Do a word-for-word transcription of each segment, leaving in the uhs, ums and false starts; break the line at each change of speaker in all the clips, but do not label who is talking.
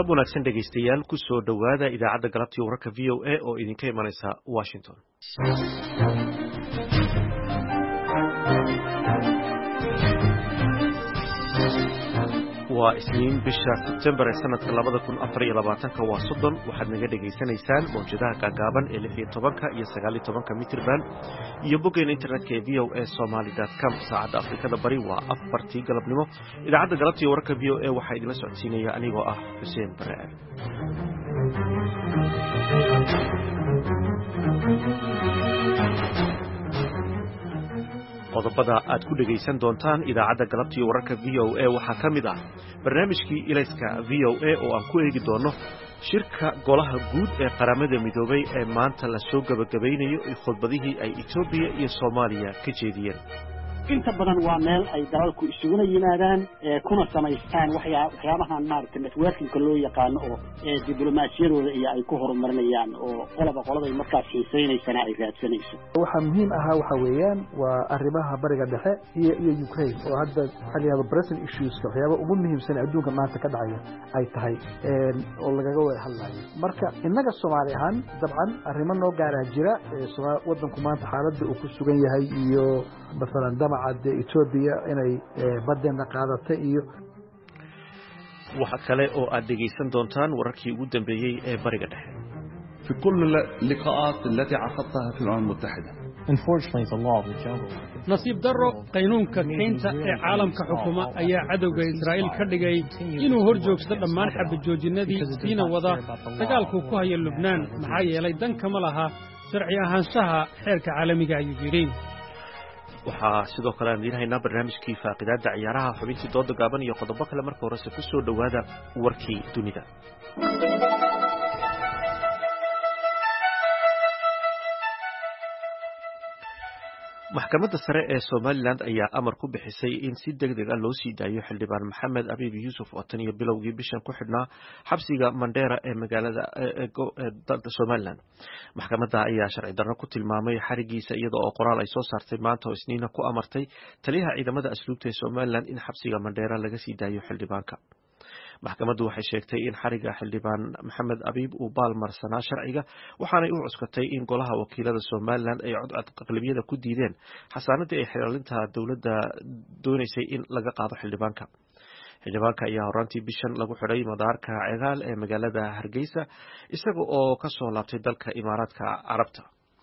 galab wanaagsan dhegaystayaal ku soo dhowaada idaacadda galabtii wararka v o a oo idinka imanaysa Washington. waa isniin bisha September ee sanadka labada kun afar iyo labaatanka waa soddon waxaad naga dhageysanaysaan mowjadaha gaagaaban ee lix iyo tobanka iyo sagaal iyo tobanka mitirban iyo boggeena internetka ee v o a somali dot com. saacadda Afrikada Bari waa afartii galabnimo. idaacadda galabtii wararka v o a waxaa idinla socodsiinaya anigoo ah Xuseen Bare. qodobada aad ku dhagaysan doontaan idaacadda galabtii wararka v o a waxaa ka mid ah barnaamijkii ilayska v o a oo aan ku eegi doono shirka golaha guud ee qaramada midoobay ee maanta la soo gabagabaynayo khudbadihii ay Itoobiya iyo Soomaaliya ka jeediyeen.
inta badan waa meel ay dalalku isuguna yimaadaan kuna samaystaan waxyaabahan maaragtay networking-ka loo yaqaano oo diblomaasiyadooda iyo ay ku horumarinayaan oo qolaba qoladay markaas xiisaynaysana ay raadsanayso.
waxaa muhiim ahaa waxa weeyaan waa arrimaha bariga dhexe iyo iyo Ukraine oo hadda xaliyada present issues waxyaaba ugu muhiimsan adduunka maanta ka dhacaya ay tahay oo lagaga wada hadlayo. marka innaga Soomaali ahaan dabcan arrimo noo gaara jira wadanku maanta xaaladda uu ku sugan yahay iyo مثلا دمعة إثيوبيا inay badena qaadatay iyo
waxa kale oo aad dhageysan doontaan wararkii ugu dambeeyay ee bariga dhexe.
في كل اللقاءات التي عقدتها في الأمم المتحدة.
Unfortunately the law of the jungle. nasiib darro qaynuunka keenta ee caalamka xukuma ayaa cadowga Israa'iil ka dhigay inuu hor joogsado dhammaan xabad joojinadii siina wada dagaalku ku haya Lubnaan maxaa yeelay dan kama laha sharci ahaanshaha xeerka caalamiga ayuu yiri.
waxaa sidoo kale aan diinahaynaa barnaamijkii faaqidaada ciyaaraha xubintii dooda gaaban iyo qodobo kale. marka horese ku soo dhowaada warkii dunida. maxkamadda sare ee Somaliland ayaa amar ku bixisay in si degdeg ah loo sii daayo xildhibaan Maxamed Abiib Yuusuf oo tan iyo bilowgii bishan ku xidhnaa xabsiga Mandera ee magaalada dalka Somaliland. maxkamadda ayaa sharci darro ku tilmaamay xarigiisa iyadoo oo qoraal ay soo saartay maanta oo Isniina ku amartay taliyaha ciidamada asluubta ee Somaliland in xabsiga Mandera laga sii daayo xildhibaanka. maxkamaddu waxay sheegtay in xariga xildhibaan Maxamed Abiib uu baalmarsanaa sharciga waxaanay u cuskatay in golaha wakiilada Somaliland ay codcad aqlabiyada ku diideen xasaanadii ay xeelinta dawladda doonaysay in laga qaado xildhibaanka. xildhibaanka ayaa horaantii bishan lagu xidhay madaarka Cegaal ee magaalada Hargeysa isaga oo ka soo laabtay dalka Imaaraadka Carabta.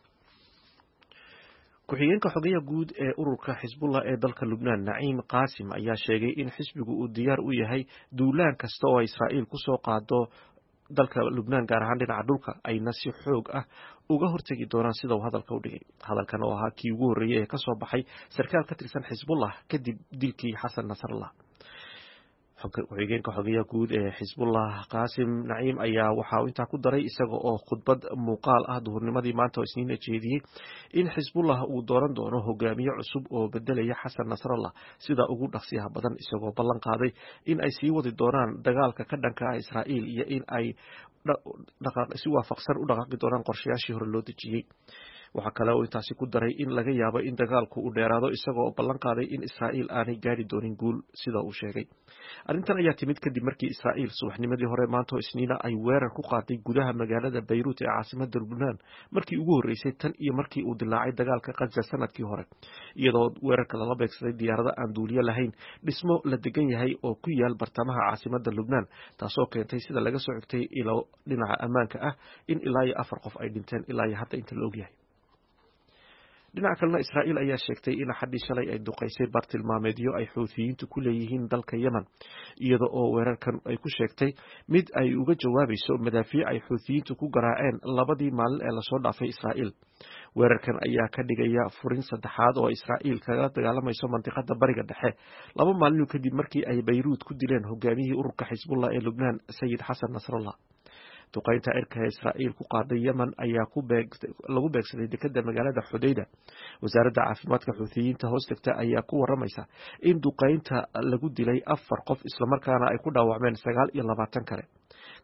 ku-xigeenka xogaha guud ee ururka Xisbullah ee dalka Lubnaan Naciim Qaasim ayaa sheegay in xisbigu uu diyaar u yahay duulaan kasta oo Israa'iil ku soo qaado dalka Lubnaan gaar ahaan dhinaca dhulka ayna si xoog ah uga hortagi doonaan sida uu hadalka u dhigay. hadalkan oo ahaa kii ugu horreeyay ee ka soo baxay sarkaal ka tirsan Xisbullah kadib dilkii Xasan Nasrallah. ku-xigeenka xogaha guud ee Xisbullah Qaasim Naciim ayaa waxa uu intaa ku daray isaga oo khudbad muuqaal ah duhurnimadii maanta oo Isniin jeediyay in Xisbullah uu dooran doono hogaamiye cusub oo bedelaya Xasan Nasrallah sida ugu dhaqsiyaha badan isagoo ballan qaaday in ay sii wadi doonaan dagaalka ka dhanka ah Israa'iil iyo in ay dhaqaaq si waafaqsan u dhaqaaqi doonaan qorshayaashii hore loo dejiyay. waxa kale oo intaasi ku daray in laga yaabo in dagaalku uu dheeraado isagoo ballan qaaday in Israa'iil aanay gaari doonin guul sida uu sheegay. arrintan ayaa timid kadib markii Israa'iil subaxnimadii hore maanta oo Isniina ay weerar ku qaaday gudaha magaalada Beirut ee caasimadda Lubnaan markii ugu horeysay tan iyo markii uu dilaacay dagaalka Gaza sanadkii hore iyadoo weerarka lala beegsaday diyaarado aan duuliye lahayn dhismo la degan yahay oo ku yaal bartamaha caasimadda Lubnaan taasoo keentay sida laga soo xigtay ilo dhinaca ammaanka ah in ilaa iyo afar qof ay dhinteen ilaa iyo hadda inta la og yahay. dhinaca kalena Israa'iil ayaa sheegtay in xadii shalay ay duqeysay bartilmaameedyo ay Xuuthiyiintu ku leeyihiin dalka Yemen iyada oo weerarkan ay ku sheegtay mid ay uga jawaabayso madaafiic ay Xuuthiyiintu ku garaaceen labadii maalin ee la soo dhaafay Israa'iil. weerarkan ayaa ka dhigaya furin saddexaad oo Israa'iil kaga dagaalamayso mantiqada bariga dhexe laba maalin kadib markii ay Beirut ku dileen hogaamiyihii ururka Xisbullah ee Lubnaan Sayid Xasan Nasrallah. duqeynta cirka ee Israa'iil ku qaaday Yemen ayaa ku beegtay lagu beegsaday dekedda magaalada Xudayda. wasaaradda caafimaadka Xuuthiyiinta hoostagta ayaa ku waramaysa in duqeynta lagu dilay afar qof isla markaana ay ku dhaawacmeen sagaal iyo labaatan kale.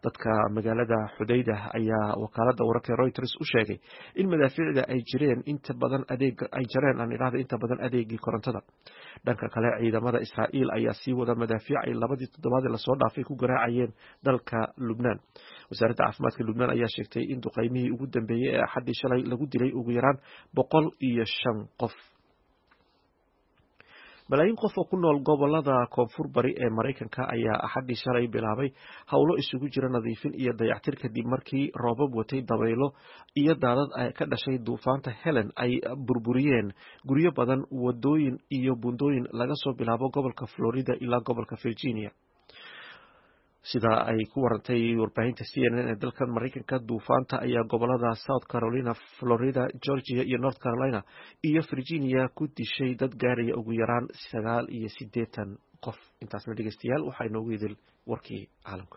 dadka magaalada Xudayda ayaa wakaaladda wararka Reuters u sheegay in madaafiicda ay jireen inta badan adeeg ay jareen aan iraahdo inta badan adeegii korontada. dhanka kale ciidamada Israa'iil ayaa sii wada madaafiic ay labadii toddobaad la soo dhaafay ku garaacayeen dalka Lubnaan. wasaaradda caafimaadka Lubnaan ayaa sheegtay in duqeymihii ugu dambeeyay ee Axaddii shalay lagu dilay ugu yaraan boqol iyo shan qof. malaayiin qof oo ku nool gobolada koonfur bari ee Mareykanka ayaa Axaddii shalay bilaabay hawlo isugu jira nadiifin iyo dayactir kadib markii roobab watay dabaylo iyo daadad ay ka dhashay duufaanta Helen ay burburiyeen guryo badan, wadooyin iyo buundooyin laga soo bilaabo gobolka Florida ilaa gobolka Virginia. sida ay ku warantay warbaahinta C N N ee dalkan Mareykanka, duufaanta ayaa gobolada South Carolina, Florida, Georgia iyo North Carolina iyo Virginia ku dishay dad gaaraya ugu yaraan sagaal iyo siddeetan qof. intaasna dhegeystayaal waxaa inoogu idil warkii caalamka.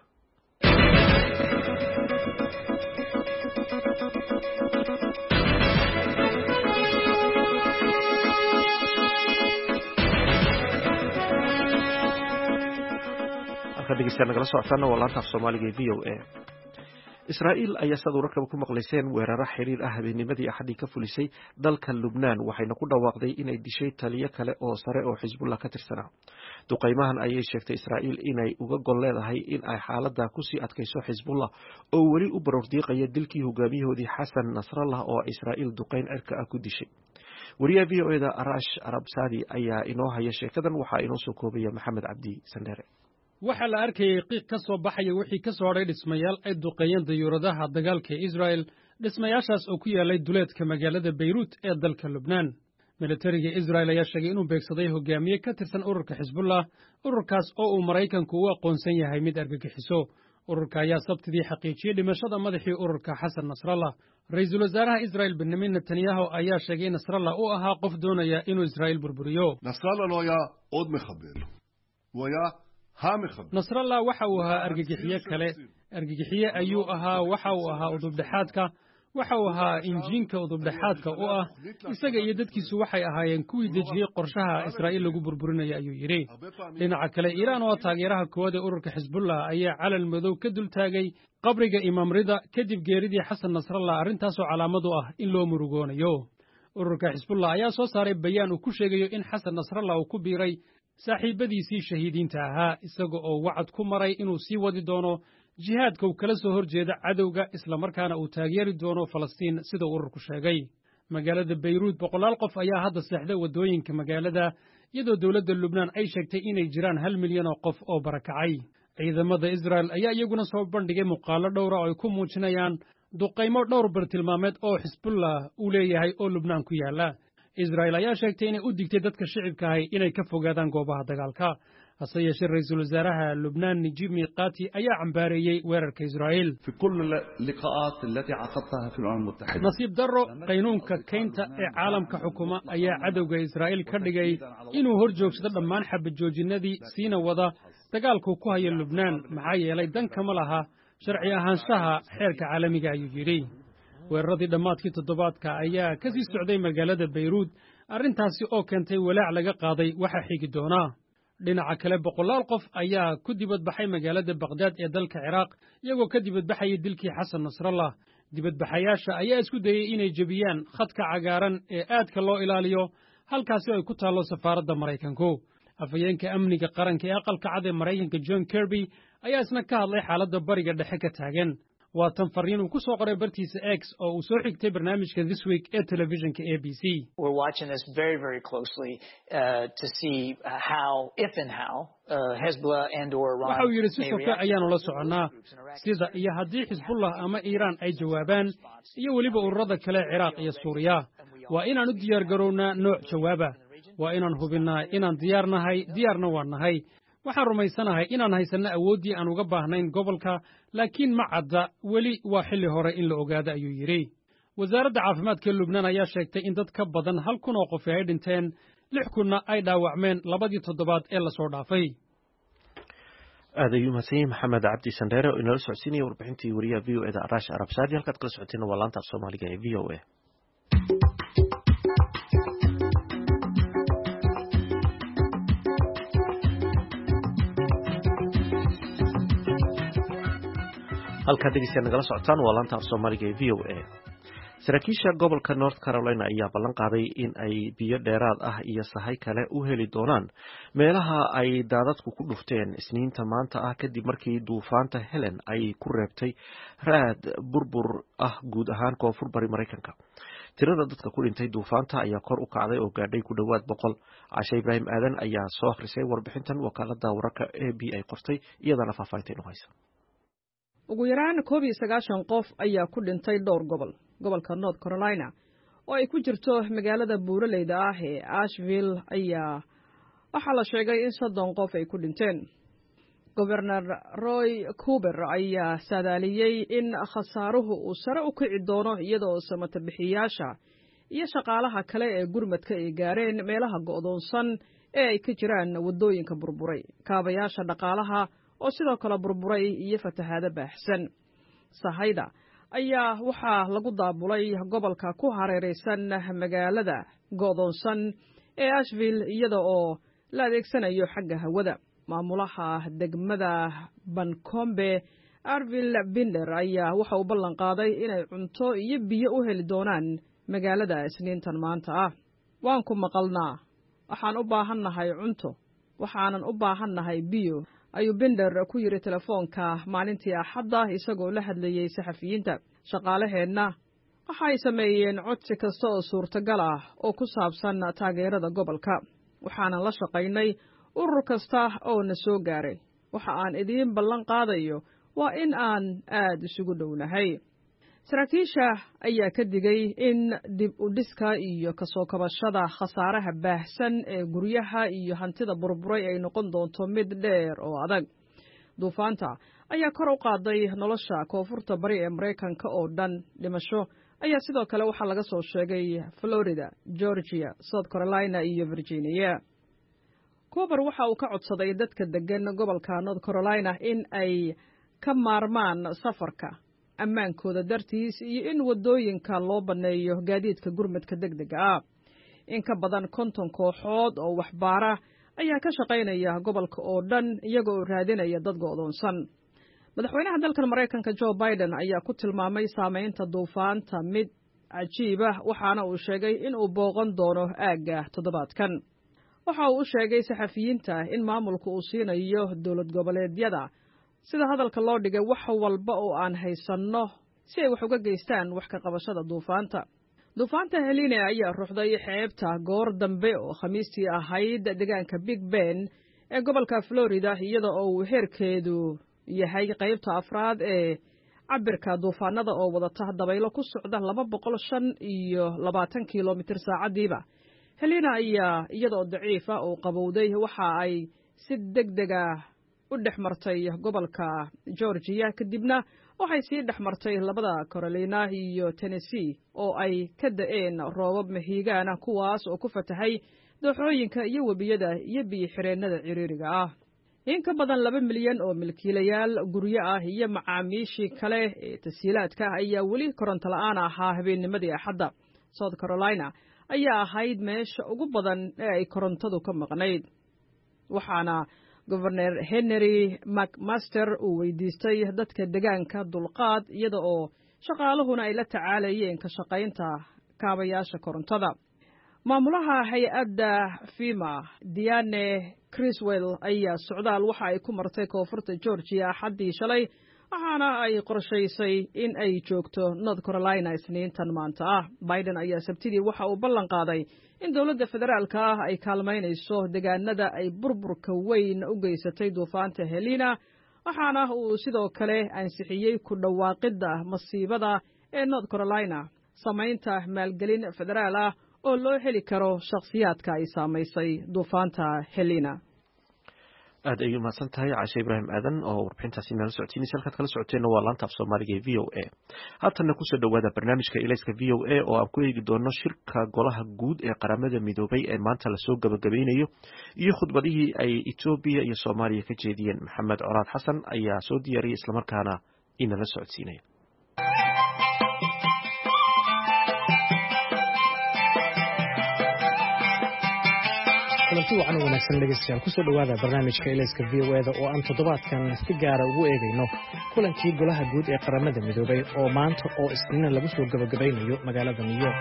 dhegeystayaal nagala socotaana waa laanta af Soomaaliga ee V O A. Israa'iil ayaa sad wararkaba ku maqlayseen weeraro xiriir ah habeennimadii Axaddii ka fulisay dalka Lubnaan, waxayna ku dhawaaqday inay dishay taliye kale oo sare oo Xisbullah ka tirsanaa. duqeymahan ayay sheegtay Israa'iil inay uga gol leedahay in ay xaaladda ku sii adkayso Xisbullah oo weli u baroordiiqaya dilkii hogaamiyahoodii Xasan Nasrallah oo Israa'iil duqeyn cirka ah ku dishay. wariyaha V O A da Arash Arabsadi ayaa inoo haya sheekadan, waxaa inoo soo koobaya Maxamed Cabdi Sandere.
waxaa la arkayay qiiq ka soo baxaya wixii ka soo hadhay dhismayaal ay duqeeyeen dayuuradaha dagaalka ee Israel, dhismayaashaas oo ku yaalay duleedka magaalada Beirut ee dalka Lubnaan. militariga Israel ayaa sheegay inuu beegsaday hogaamiye ka tirsan ururka Xisbullah, ururkaas oo uu Maraykanku u aqoonsan yahay mid argagixiso. ururka ayaa sabtidii xaqiijiyey dhimashada madaxii ururka Xasan Nasrallah. ra'iisul wasaaraha Israel Benjamin Netanyahu ayaa sheegay in Nasrallah uu ahaa qof doonaya inuu Israel burburiyo.
Nasrallah לא היה עוד מחבל. הוא היה
Nasrallah waxa uu ahaa argagixiye kale. argagixiye ayuu ahaa, waxa uu ahaa udubdhexaadka, waxa uu ahaa injiinka udubdhexaadka u ah. isaga iyo dadkiisu waxay ahaayeen kuwii dejiyey qorshaha Israa'iil lagu burburinaya, ayuu yidhi. dhinaca kale, Iiraan oo taageeraha koowaad ee ururka Xisbullah ayaa calal madow ka dul taagay qabriga Imaam Rida kadib geeridii Xasan Nasrallah, arrintaasoo calaamad u ah in loo murugoonayo. ururka Xisbullah ayaa soo saaray bayaan uu ku sheegayo in Xasan Nasrallah uu ku biiray saaxiibadiisii shahiidiinta ahaa, isaga oo wacad ku maray inuu sii wadi doono jihaadka uu kala soo horjeeda cadowga, isla markaana uu taageeri doono Falastiin, sida ururku sheegay. magaalada Beirut boqolaal qof ayaa hadda seexday wadooyinka magaalada, iyadoo dowladda Lubnaan ay sheegtay inay jiraan hal milyan oo qof oo barakacay. ciidamada Israel ayaa iyaguna soo bandhigay muuqaalo dhowra oo ay ku muujinayaan duqaymo dhowr bartilmaameed oo Xisbullah uu leeyahay oo Lubnaan ku yaala. Israel ayaa sheegtay inay u digtay dadka shicibka ah inay ka fogaadaan goobaha dagaalka. hase yeeshee ra'iisul wasaaraha Lubnaan Najib Miqati ayaa cambaareeyey weerarka Israel.
في كل اللقاءات التي عقدتها في الأمم المتحدة.
nasiib darro, qaynuunka keynta ee caalamka xukuma ayaa cadowga Israa'iil ka dhigay inuu hor joogsado dhammaan xabad joojinadii siina wada dagaalku ku haya Lubnaan, maxaa yeelay dan kama laha sharci ahaanshaha xeerka caalamiga, ayuu yidhi. weeraradii dhammaadkii toddobaadka ayaa ka sii socday magaalada Beirut, arrintaasi oo keentay walaac laga qaaday waxa xigi doona. dhinaca kale, boqolaal qof ayaa ku dibadbaxay magaalada Baghdad ee dalka Ciraaq, iyagoo ka dibadbaxayay dilkii Xasan Nasrallah. dibadbaxayaasha ayaa isku dayay inay jebiyaan khadka cagaaran ee aadka loo ilaaliyo, halkaasi ay ku taallo safaaradda Maraykanku. afhayeenka amniga qaranka ee aqalka cad ee Maraykanka John Kirby ayaa isna ka hadlay xaaladda bariga dhexe ka taagan. waa tan fariin uu ku soo qoray bartiisa X oo uu soo xigtay barnaamijka This Week ee telefishinka A B C.
We're watching this very, very closely uh, to see how, if and how, uh, Hezbollah and or Iran.
waxa uu yidhi si soka ayaanu la soconnaa sida iyo haddii Xisbullah ama Iiraan ay jawaabaan, iyo weliba ururada kale Ciraaq iyo Suuriya. waa inaan u diyaar garownaa nooc jawaaba. waa inaan hubinnaa inaan diyaar nahay, diyaarna waan nahay. waxaan rumaysanahay inaan haysanno awooddii aan uga baahnayn gobolka, laakiin ma cadda weli, waa xilli hore in la ogaado, ayuu yidhi. wasaaradda caafimaadka Lubnaan ayaa sheegtay in dad ka badan hal kun oo qof ay dhinteen, lix kunna ay dhaawacmeen labadii toddobaad ee la soo dhaafay.
aad ayuu mahadsan yahay Maxamed Cabdi Sandere oo inala socodsiinaya warbixintii wariyaha V O A da Arash Arabsadi. halkaad kala socoteena waa laanta af Soomaaliga ee V O A. halka dhegeysta nagala socotaan waa laanta Soomaaliga ee V O A. Saraakiisha gobolka North Carolina ayaa ballan qaaday in ay biyo dheeraad ah iyo sahay kale u heli doonaan meelaha ay daadadku ku dhufteen Isniinta maanta ah kadib markii duufaanta Helen ay ku reebtay raad burbur ah guud ahaan koonfur bari Mareykanka. Tirada dadka ku dhintay duufaanta ayaa kor u kacday oo gaadhay ku dhawaad boqol. Cashe Ibrahim Aadan ayaa soo akhrisay warbixintan wakaalada wararka A B ay qortay iyadana faahfaahinteedu haysa.
ugu yaraan koob iyo sagaashan qof ayaa ku dhintay dhowr gobol gobolka North Carolina oo ay ku jirto magaalada buuraleyda ah ee Asheville ayaa waxaa la sheegay in soddon qof ay ku dhinteen. Governor Roy Cooper ayaa saadaaliyey in khasaaruhu uu sare u kici doono iyadoo samata bixiyaasha iyo shaqaalaha kale ee gurmadka ay gaareen meelaha go'doonsan ee ay ka jiraan wadooyinka burburay kaabayaasha dhaqaalaha oo sidoo kale burburay iyo fatahaado baahsan. Sahayda ayaa waxaa lagu daabulay gobolka ku hareeraysan magaalada go'doonsan ee Asheville iyada oo la adeegsanayo xagga hawada. Maamulaha degmada Bancombe Arville Binder ayaa waxa uu ballan qaaday inay cunto iyo biyo u heli doonaan magaalada Isniintan maanta ah. Waan ku maqalnaa, waxaan u baahannahay cunto, waxaanan u baahannahay biyo, ayuu Binder ku yiri telefoonka maalintii Axadda isagoo la hadlayay saxafiyiinta. Shaqaalaheenna waxay sameeyeen codsi kasta oo suurtagal ah oo ku saabsan taageerada gobolka. Waxaanan la shaqaynay urur kasta oo na soo gaaray. Waxa aan idiin ballan qaadayo waa in aan aad isugu dhownahay. Saraakiisha ayaa ka digay in dib u dhiska iyo ka soo kabashada khasaaraha baahsan ee guryaha iyo hantida burburay ay noqon doonto mid dheer oo adag. Duufaanta ayaa kor u qaaday nolosha koonfurta bari ee Mareykanka oo dhan. Dhimasho ayaa sidoo kale waxaa laga soo sheegay Florida, Georgia, South Carolina iyo Virginia. Cooper waxa uu ka codsaday dadka degan gobolka North Carolina in ay ka maarmaan safarka ammaankooda dartiis iyo in wadooyinka loo baneeyo gaadiidka gurmadka degdega ah. In ka badan konton kooxood oo waxbaara ayaa ka shaqaynaya gobolka oo dhan iyagoo raadinaya dad go'doonsan. Madaxweynaha dalkan Mareykanka Joe Biden ayaa ku tilmaamay saameynta duufaanta mid cajiib ah waxaana uu sheegay in uu booqan doono aagga toddobaadkan. Waxa uu u sheegay saxafiyiinta in maamulku uu siinayo dowlad goboleedyada sida hadalka loo dhigay wax walba oo aan haysanno si ay wax uga geystaan wax ka qabashada duufaanta. Duufaanta Helene ayaa ruxday xeebta goor dambe oo Khamiistii ahayd deegaanka Big Bend ee gobolka Florida iyada oo uu heerkeedu yahay qaybta afraad ee cabirka duufaanada oo wadata dabaylo ku socda laba boqol shan iyo labaatan kiiloomitir saacadiiba. Helene ayaa iyada oo daciif ah oo qabowday waxa ay si degdeg ah u dhexmartay gobolka Georgia kadibna waxay sii dhexmartay labada Carolina iyo Tennessee oo ay ka da'een roobab mahiigaana kuwaas oo ku fatahay dooxooyinka iyo webiyada iyo biyo xireennada ciriiriga ah. In ka badan laba milyan oo milkiilayaal guryo ah iyo macaamiishii kale ee tasiilaadka ayaa weli koronto la'aan ahaa habeennimadii Axadda. South Carolina ayaa ahayd meesha ugu badan ee ay korontadu ka maqnayd. Waxaana Governor Henry McMaster uu weydiistay dadka deegaanka dulqaad iyada oo shaqaaluhuna ay la tacaalayeen ka shaqaynta kaabayaasha korontada. Maamulaha hay'adda FEMA Diane Criswell ayaa socdaal waxa ay ku martay koonfurta Georgia Axaddii shalay waxaana ay qorshaysay in ay joogto North Carolina Isniintan maanta ah. Biden ayaa Sabtidii waxa uu ballan qaaday in dowladda federaalka ah ay kaalmaynayso deegaanada ay burburka weyn u geysatay duufaanta Helene waxaana uu sidoo kale ansixiyey ku dhawaaqidda masiibada ee North Carolina samaynta maalgelin federaal ah oo loo heli karo shakhsiyaadka ay saamaysay duufaanta Helene.
aad ayuu mahadsan tahay Cashe Ibrahim Aadan oo warbixintaasi nala socotiinay halkaad kala socoteena waa laanta af Soomaaliga ee V O A. Haatana ku soo dhawaada barnaamijka Ilayska V O A oo aan ku eegi doono shirka golaha guud ee qaramada midoobay ee maanta la soo gabagabeynayo iyo khudbadihii ay Ethiopia iyo Soomaaliya ka jeediyeen. Maxamed Colaad Xasan ayaa soo diyaariyay isla markaana inala socodsiinaya.
kulanti wacan wanaagsan dhegeystayaal ku soo dhawaada barnaamijka Ilayska V O A da oo aan toddobaadkan si gaar ah ugu eegayno kulankii golaha guud ee qaramada midoobay oo maanta oo Isniin lagu soo gabagabeynayo magaalada New York.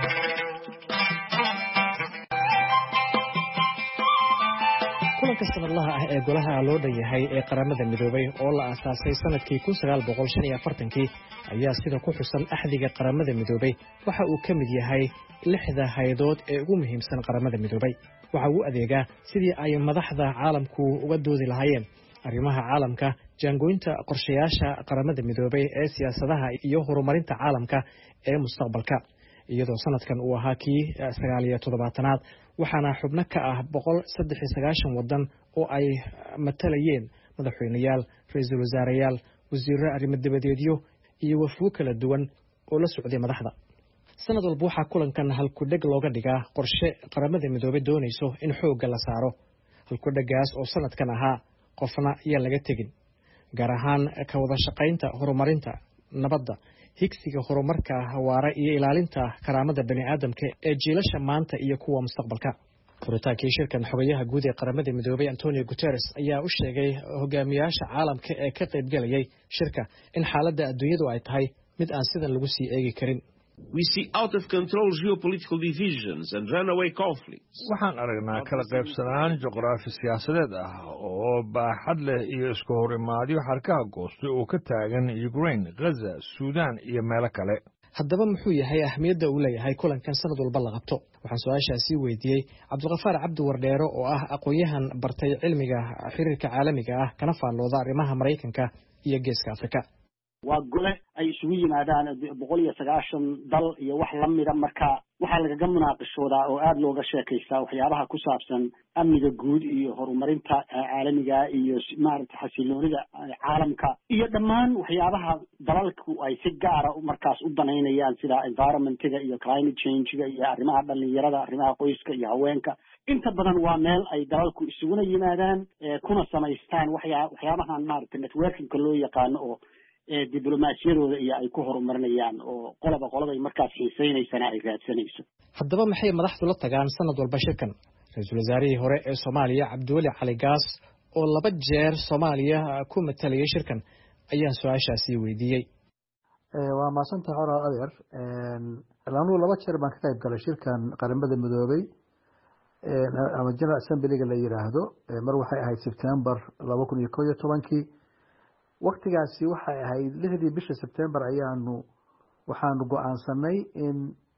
kulanka sanadlaha ah ee golaha loo dhayahay ee qaramada midoobay oo la aasaasay sanadkii kun sagaal boqol shan iyo afartan-kii ayaa sida ku xusan axdiga qaramada midoobay waxa uu ka mid yahay lixda hay'adood ee ugu muhiimsan qaramada midoobay. waxa uu adeegaa sidii ay madaxda caalamku uga doodi lahaayeen arrimaha caalamka, jaangooynta qorshayaasha qaramada midoobay ee siyaasadaha iyo horumarinta caalamka ee mustaqbalka. iyadoo sanadkan uu ahaa kii sagaal iyo toddobaatanaad waxaana xubno ka ah boqol saddex iyo sagaashan waddan oo ay matalayeen madaxweynayaal, ra'iisul wasaareyaal, wasiirro arrimo dibadeedyo iyo wafuud kala duwan oo la socday madaxda. sanad walba waxaa kulankan halkudheg looga dhigaa qorshe qaramada midoobay doonayso in xoogga la saaro. halkudhegaas oo sanadkan ahaa qofna iyaan laga tegin, gaar ahaan ka wada shaqaynta horumarinta nabadda, higsiga horumarka waara iyo ilaalinta karaamada bani'aadamka ee jiilasha maanta iyo kuwa mustaqbalka. furitaankii shirkan xogayaha guud ee qaramada midoobay Antonio Guterres ayaa u sheegay hogaamiyaasha caalamka ee ka qaybgalayay shirka in xaaladda adduunyadu ay tahay mid aan sidan lagu sii eegi karin.
We see out of control geopolitical divisions and runaway conflicts.
waxaan aragnaa kala qaybsanaan juqraafi siyaasadeed ah oo baaxad leh iyo isku horimaadyo xarkaha goostay oo ka taagan Ukraine, Gaza, Suudaan iyo meelo kale.
haddaba muxuu yahay ahmiyadda uu leeyahay kulankan sanad walba la qabto? waxaan su-aashaasi weydiiyey Cabdiqafaar Cabdi Wardheero oo ah aqoon-yahan bartay cilmiga xiriirka caalamiga ah kana faallooda arrimaha Mareykanka iyo Geeska Afrika.
waa gole ay isugu yimaadaan boqol iyo sagaashan dal iyo wax la mida, marka waxaa lagaga munaaqishoodaa oo aada looga sheekaystaa waxyaabaha ku saabsan amniga guud iyo horumarinta caalamiga iyo maaragta xasiloonida caalamka iyo dhammaan waxyaabaha dalalku ay si gaara markaas u danaynayaan sida environmentiga iyo climate change-ga iyo arrimaha dhalinyarada, arrimaha qoyska iyo haweenka. inta badan waa meel ay dalalku isuguna yimaadaan kuna samaystaan waxyaa waxyaabahan maaragta networkingka loo yaqaano oo diblomaasiyadooda iyo ay ku horumarinayaan oo qoloba qolada markaas xiisaynaysana ay raadsanayso.
haddaba maxay madaxdu la tagaan sanad walba shirkan? ra-iisul wasaarihii hore ee Soomaaliya Cabdiweli Cali Gaas oo laba jeer Soomaaliya ku matalayay shirkan ayaan su-aashaasi weydiiyey.
waa maasanta hore adeer laanu laba jeer baan ka qayb galay shirkan qaramada midoobay ama General Assembly-ga la yiraahdo. mar waxay ahayd September laba kun iyo kow iyo toban-kii. waqtigaasi waxay ahayd lixdii bisha September ayaanu waxaanu go'aansanay in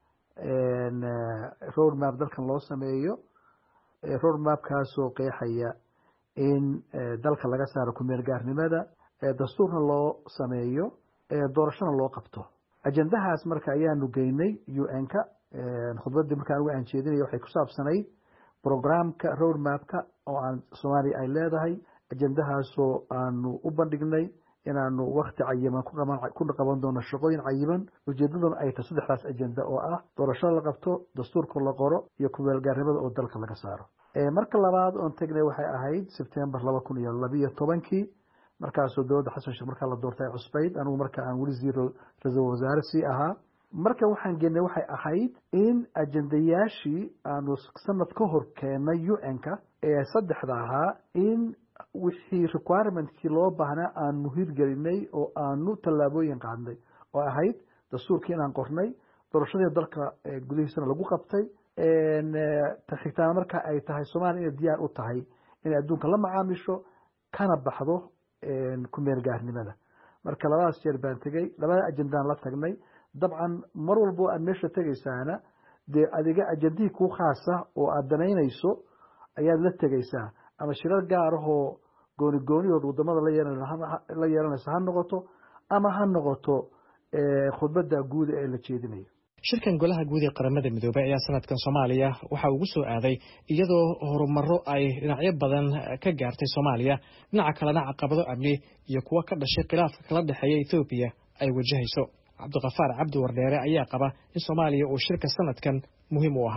road map dalkan loo sameeyo. road mapkaasoo qeexaya in dalka laga saaro ku-meel gaarnimada, dastuurna loo sameeyo, doorashona loo qabto. ajendahaas marka ayaanu geynay U N-ka. khudbaddii markaan uga aanjeedinaya waxay ku saabsanayd programka road mapka oo aan Soomaaliya ay leedahay. ajendahaasoo aanu u bandhignay inaanu wakti cayiman ku qaban doono shaqooyin cayiman. ujeedaduna ay tahay saddexdaas ajenda oo ah doorashada la qabto, dastuurka la qoro iyo ku-meelgaarnimada oo dalka laga saaro. marka labaad oon tegnay waxay ahayd September laba kun iyo labiyo tobankii. markaasoo dowladda xasan sheekh markaa la doortay cusbayd, anigu marka aan weli zero ra-iisul wasaare sii ahaa. marka waxaan geenay waxay ahayd in ajendayaashii aanu sanad ka hor keenay U N-ka ee saddexda ahaa in wixii requirementkii loo baahnaa aanu hirgelinay oo aanu tallaabooyin qaadnay oo ahayd dastuurkii inaan qornay, doorashadii dalka gudihiisana lagu qabtay. xigtaana marka ay tahay Soomaaliya inay diyaar u tahay inay adduunka la macaamisho kana baxdo ku-meel gaarnimada. marka labadaas jeer baan tegey, labada ajendaan la tagnay. dabcan mar walbo aad meesha tegaysaana dee adiga ajendihii kuu khaasa oo aad danaynayso ayaad la tegaysaa, ama shirar gaar ahoo gooni goonihood wadamada la yeelanaysa ha noqoto ama ha noqoto khudbadda guud ee la jeedinayo.
shirkan golaha guud ee qaramada midoobay ayaa sanadkan Soomaaliya waxa ugu soo aaday iyadoo horumaro ay dhinacyo badan ka gaartay Soomaaliya, dhinaca kalena caqabado amni iyo kuwa ka dhashay khilaafka kala dhexeeya Ethiopia ay wajahayso. Cabdiqafaar Cabdi Wardheere ayaa qaba in Soomaaliya uu shirka sanadkan muhiim u ahaa.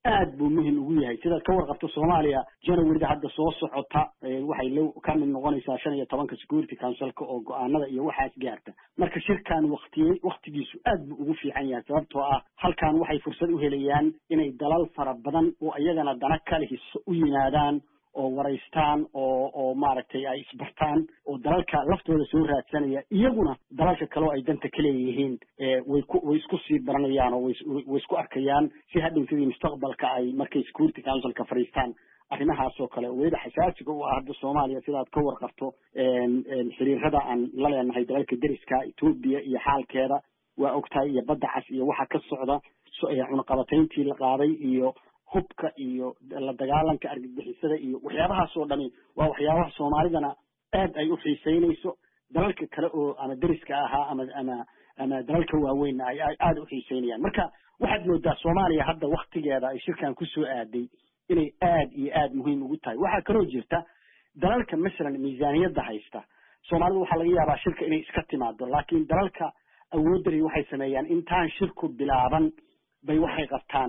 aad buu muhiim ugu yahay sidaad ka warqabto Soomaaliya January hadda soo socota waxay loo ka mid noqonaysaa shan iyo tobanka Security Council-ka oo go'aanada iyo waxaas gaarta marka shirkan waqtiyay waqtigiisu aad buu ugu fiican yahay sababtoo ah halkan waxay fursad u helayaan inay dalal fara badan oo iyagana dana kale u yimaadaan oo waraystaan oo oo maaragtay ay isbartaan oo dalalka laftooda soo raadsanaya iyaguna dalalka kale ay danta kale yihiin ee way ku way isku sii baranayaan oo way isku arkayaan si hadhow sidii mustaqbalka ay markay Security Council ka fariistaan arrimahaas oo kale weeda xasaasiga u ah hadda Soomaaliya sidaad ka warqabto een een xiriirada aan la leenahay dalalka dariska Ethiopia iyo xaalkeeda waa ogtahay iyo badda cas iyo waxa ka socda cunaqabatayntii la qaaday iyo hubka iyo la dagaalanka argagixisada iyo waxyaabahaas oo dhami waa waxyaabaha Soomaalidana aad ay u xiiseynayso dalalka kale oo ama dariska ahaa ama ama ama dalalka waaweyn ay aad u xiiseynayaan marka waxaad moodaa Soomaaliya hadda waqtigeeda ay shirkan ku soo aaday inay aad iyo aad muhiim ugu tahay waxa kaloo jirta dalalka misalan miisaaniyada haysta Soomaalidu waxa laga yaabaa shirka inay iska timaado laakiin dalalka awoodari waxay sameeyaan intaan shirku bilaaban bay waxay qabtaan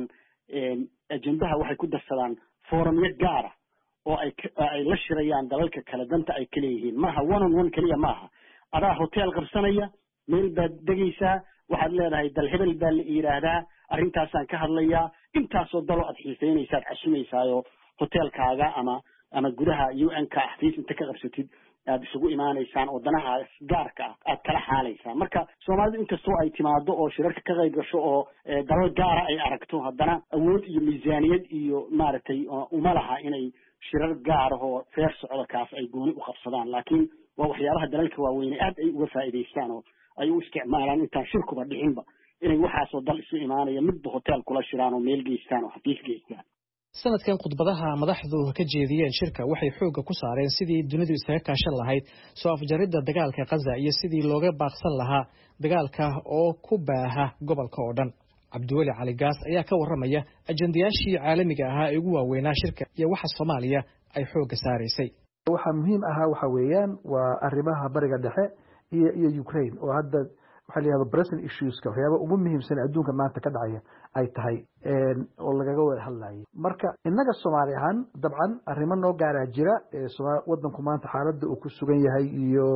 ajendaha waxay ku darsadaan forumyo gaar ah oo ay ay la shirayaan dalalka kala danta ay kala yihiin maaha one on one kaliya maaha adaa hotel qabsanaya meel baad degaysaa waxaad leedahay dal hebel baa la yiraahdaa arrintaasaan ka hadlayaa intaasoo dalo aad xiiseynaysaad casumaysaayo hotelkaaga ama ama gudaha U N ka xafiis inta ka qabsatid aad isugu imaanaysaan oo danaha gaarka ah aad kala xaalaysaan marka Soomaalidu inkastoo ay timaado oo shirarka ka qayb gasho oo dalal gaar ah ay aragto haddana awood iyo miisaaniyad iyo maaragtay uma laha inay shirar gaar ah oo feer socdo kaas ay gooni u qabsadaan laakiin waa waxyaabaha dalalka waaweyn aad ay uga faa'iideystaan oo ay u isticmaalaan intaan shirkuba dhicinba inay waxaasoo dal isu imaanaya midba hotel kula shiraan oo meel geystaan oo xafiis geystaan
sanadkan khudbadaha madaxdu ka jeediyeen shirka waxay xoogga ku saareen sidii dunidu isaga kaashan lahayd soo afjaridda dagaalka Gaza iyo sidii looga baaqsan lahaa dagaalka oo ku baaha gobolka oo dhan Cabdiweli Cali Gaas ayaa ka warramaya ajendayaashii caalamiga ahaa ee ugu waaweynaa shirka iyo waxa Soomaaliya ay xoogga saaraysay
waxa muhiim ahaa waxa weeyaan waa arrimaha bariga dhexe iyo iyo Ukraine oo hadda waxa la yiraahdo present issues ka waxyaabo ugu muhiimsan adduunka maanta ka dhacaya ay tahay een oo lagaga wada hadlayay marka inaga Soomaali ahaan dabcan arrimo noo gaar ah jira ee wadanku maanta xaaladda uu ku sugan yahay iyo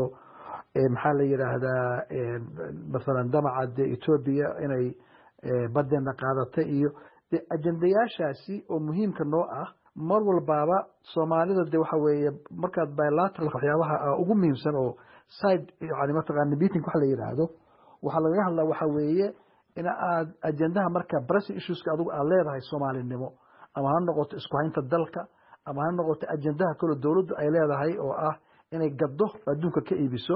ee maxaa la yiraahdaa ee masalan damaca Ethiopia inay badana qaadatay iyo ajendayaashaasi oo muhiimka noo ah mar walbaaba Soomaalida de waxa weeye markaad bilateral waxyaabaha ugu muhiimsan oo side yani mataqaan meeting waxa la yiraahdo waxa laga hadlaa waxa weeye in aad ajendaha marka press issues ka adigu aad leedahay Soomaalinimo ama ha noqoto isku haynta dalka ama ha noqoto ajendaha kale dawladdu ay leedahay oo ah inay gaddo adduunka ka iibiso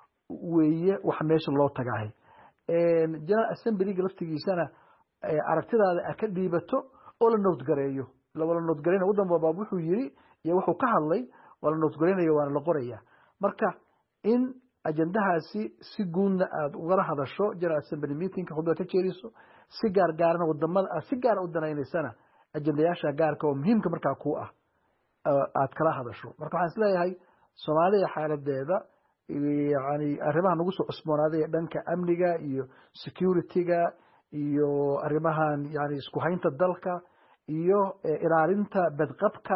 weeye wax meesha loo tagaay een General Assembly laftigiisana aragtidaada ka dhiibato oo la nood gareeyo la wala nood gareeyo wadan baba wuxuu yiri iyo wuxuu ka hadlay wala nood gareeyo waana la qoraya marka in ajendahaasi si guudna aad uga hadasho General Assembly meeting ka khudbada ka jeeriso si gaar gaarna wadamada si gaar u danaynaysana ajendayaasha gaarka oo muhiimka marka ku ah aad kala hadasho marka waxaan isleeyahay Soomaaliya xaaladeeda yani arrimaha nagu soo cusboonaaday dhanka amniga iyo security-ga iyo arrimahan yani isku haynta dalka iyo ilaalinta badqabka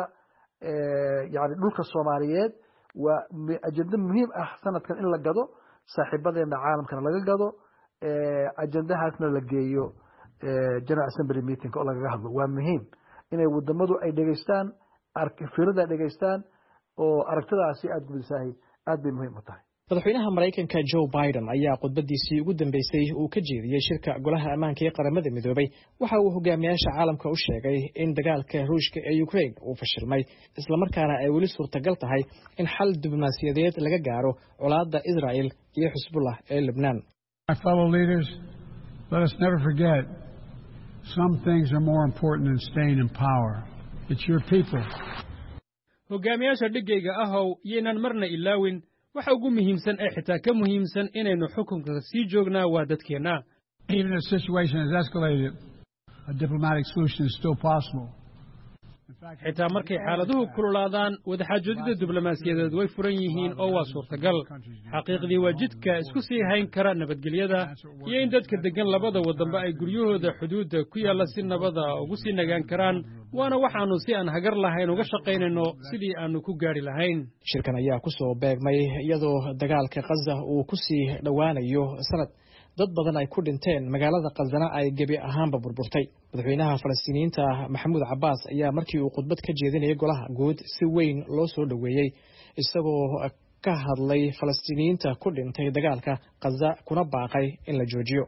yani dhulka Soomaaliyeed waa ajenda muhiim ah sanadkan in la gado saaxiibadeena caalamkana laga gado ajendahaasna la geeyo General Assembly meeting oo laga hadlo waa muhiim inay wadamadu ay dhageystaan arkifiirada dhageystaan oo aragtidaasi aad gudisahay aad bay muhiim u tahay
madaxweynaha Mareykanka Joe Biden ayaa khudbadiisii ugu dambeysay uu ka jeediyay shirka golaha ammaanka ee qaramada midoobay waxa uu hogaamiyaasha caalamka u sheegay in dagaalka Ruushka ee Ukraine uu fashilmay isla markaana ay weli suurtagal tahay in xal diblomaasiyadeed laga gaaro colaadda Israel iyo Hezbollah ee Lebanon.
My fellow leaders, let us never forget some things are more important than staying in power. It's your people.
hogaamiyaasha dhigayga ahow yeenan marna ilaawin waxa ugu muhiimsan ee xitaa ka muhiimsan inaynu xukunka sii joognaa waa dadkeena
even if the situation has escalated a diplomatic solution is still possible
xitaa markay xaaladuhu kululaadaan wadaxaajoodida diblomaasiyadeed way furan yihiin oo waa suurtagal xaqiiqdii waa jidka isku sii hayn kara nabadgelyada iyo in dadka deggan labada waddanba ay guryahooda xuduudda ku yaalla si nabada ugu sii nagaan karaan waana waxaannu si aan hagar lahayn uga shaqaynayno sidii aannu ku gaadhi lahayn
shirkan ayaa ku soo beegmay iyadoo dagaalka khaza uu ku sii dhowaanayo sanad dad badan ay ku dhinteen magaalada khazana ay gebi ahaanba burburtay madaxweynaha falastiiniyiinta maxamuud cabbaas ayaa markii uu khudbad ka jeedinayay golaha guud si weyn loo soo dhoweeyey isagoo ka hadlay falastiiniyiinta ku dhintay dagaalka khaza kuna baaqay in la joojiyo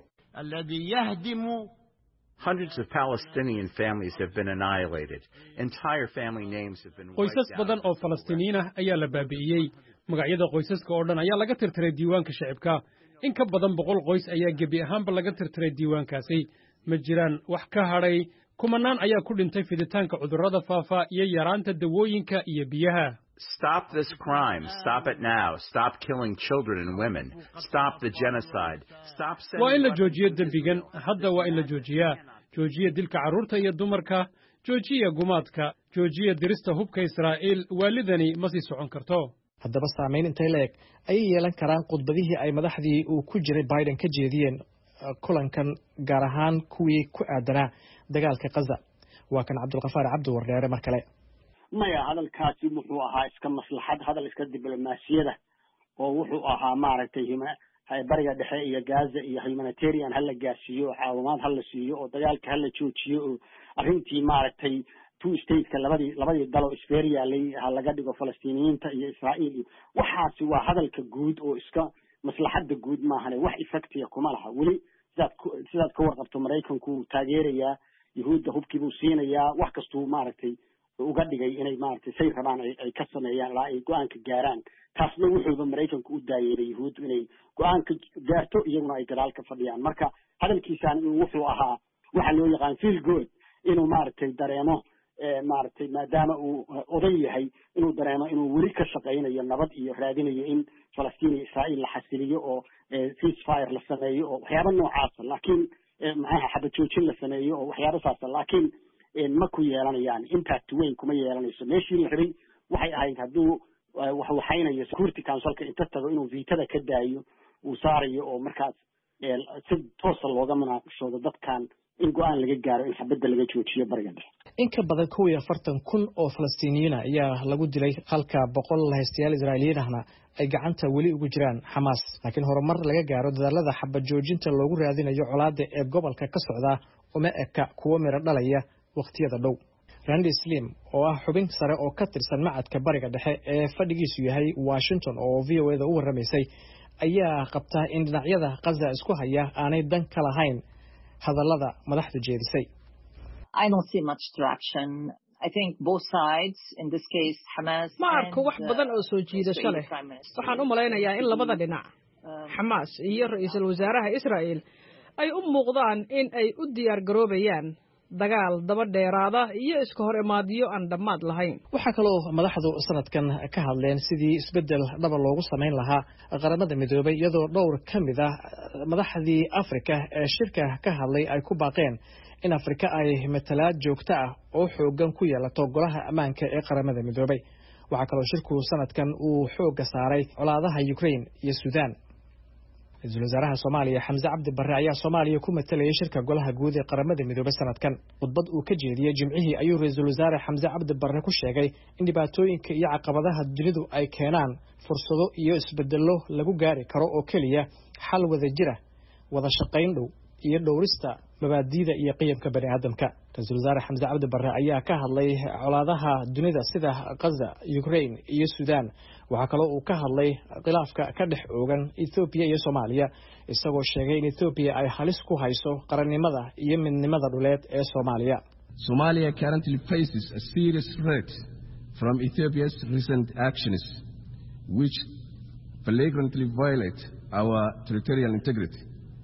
Hundreds of Palestinian families have been annihilated. Entire family names have been wiped out.
Qoysas badan oo Falastiiniin ah ayaa la baabi'iyey. Magacyada qoysaska oo dhan ayaa laga tirtiray diiwaanka shacabka. In ka badan boqol qoys ayaa gebi ahaanba laga tirtiray diiwaankaasi. Ma jiraan wax ka hadhay. Kumanaan ayaa ku dhintay fiditaanka cudurrada faafa iyo yaraanta dawooyinka iyo biyaha.
Stop this crime. Stop it now. Stop killing children and women. Stop the genocide. Stop sending...
Waa in la joojiyo dembigan. Hadda waa in la joojiyaa. Joojiya dilka carruurta iyo dumarka. Joojiya gumaadka. Joojiya dirista hubka Israa'iil. Waalidani ma sii socon karto.
Haddaba saamayn intay leeg ayay yeelan karaan khudbadihii ay madaxdii uu ku jiray Biden ka jeediyeen kulankan gaar ahaan kuwii ku aadanaa dagaalka Gaza. Waa kan Cabdulqafaar Cabdi Wardheere mar kale.
maya hadalkaasi wuxuu ahaa iska maslaxad hadal iska diblomaasiyada oo wuxuu ahaa maaragtay bariga dhexe iyo Gaza iyo humanitarian hal la gaarsiiyo caawimaad hal la siiyo oo dagaalka hal la joojiyo oo arrintii maaragtay two states ka labadii labadii dalo isfeeriyaalay hal laga dhigo Falastiiniyiinta iyo Israa'iil waxaasi waa hadalka guud oo iska maslaxada guud ma ahane wax effectiya kuma laha wali sidaad sidaad ka warqabto Mareykanku taageeraya Yahuudda hubkiibu siinaya wax kastuu maaragtay uga dhigay inay maaragtay say rabaan ay ka sameeyaan ilaa ay go'aanka gaaraan taasna wuxuuba Mareykanku u daayeeray Yahuud inay go'aanka gaarto iyaguna ay gadaal ka fadhiyaan marka hadalkiisaan wuxuu ahaa waxa loo yaqaan feel good inuu maaragtay dareemo maaragtay maadaama uu oday yahay inuu dareemo inuu weli ka shaqaynayo nabad iyo raadinayo in Falastiin iyo Israa'iil la xasiliyo oo ceasefire la sameeyo oo waxyaabo noocaas laakiin maxaa xabad joojin la sameeyo oo waxyaabo saas laakiin ma ku yeelanayaan impact weyn kuma yeelanayso meeshii la rabay waxay ahayd hadduu wax waxaynayo security councilka inta tago inuu viitada ka daayo uu saarayo oo markaas si toos looga munaaqashado dadkan in go'aan laga gaaro in xabadda laga joojiyo bariga dhexe
in ka badan kow iyo afartan kun oo Falastiiniyiin ayaa lagu dilay halka boqol lahaystayaal Israa'iiliyiin ahna ay gacanta weli ugu jiraan Hamas laakiin horumar laga gaaro dadaalada xabad joojinta loogu raadinayo colaadda ee gobolka ka socda uma eka kuwa miro dhalaya waqtiyada dhow Randy Slim oo ah xubin sare oo ka tirsan macadka bariga dhexe ee fadhigiisu yahay Washington oo V O A da u waramaysay ayaa qabta in dhinacyada Gaza isku haya aanay dan ka lahayn hadallada madaxdu jeedisay
I don't see much traction. I think both sides, in this case, Hamas
ma arko wax badan oo soo jiidasho leh waxaan u malaynayaa in labada dhinac Hamas iyo ra'iisul wasaaraha Israa'iil ay u muuqdaan in ay u diyaar garoobayaan dagaal daba dheeraada iyo iska hor imaadiyo aan dhammaad lahayn
waxa kaloo madaxdu sanadkan ka hadleen sidii isbedel dhaba loogu sameyn lahaa qaramada midoobay iyadoo dhowr ka mid ah madaxdii Afrika ee shirka ka hadlay ay ku baaqeen in Afrika ay matalaad joogto ah oo xoogan ku yeelato golaha ammaanka ee qaramada midoobay waxa kaloo shirku sanadkan uu xooga saaray colaadaha Ukraine iyo Suudaan Ra'iisul Wasaaraha Soomaaliya Xamse Cabdi Barre ayaa Soomaaliya ku matalayay shirka golaha guud ee qaramada midoobay sanadkan khudbad uu ka jeediyay Jimcihii ayuu Ra'iisul Wasaare Xamse Cabdi Barre ku sheegay in dhibaatooyinka iyo caqabadaha dunidu ay keenaan fursado iyo isbedelo lagu gaari karo oo kaliya xal wada jira wada shaqayn dhow iyo dhowrista mabaadiida iyo qiyamka bani aadamka Ra'iisul Wasaare Xamse Cabdi Barre ayaa ka hadlay colaadaha dunida sida Gaza, Ukraine iyo Suudaan waxa kale oo uu ka hadlay khilaafka ka dhex oogan Ethiopia iyo Soomaaliya isagoo sheegay in Ethiopia ay halis ku hayso qarannimada iyo midnimada dhuleed ee Soomaaliya
Somalia currently faces a serious threat from Ethiopia's recent actions which flagrantly violate our territorial integrity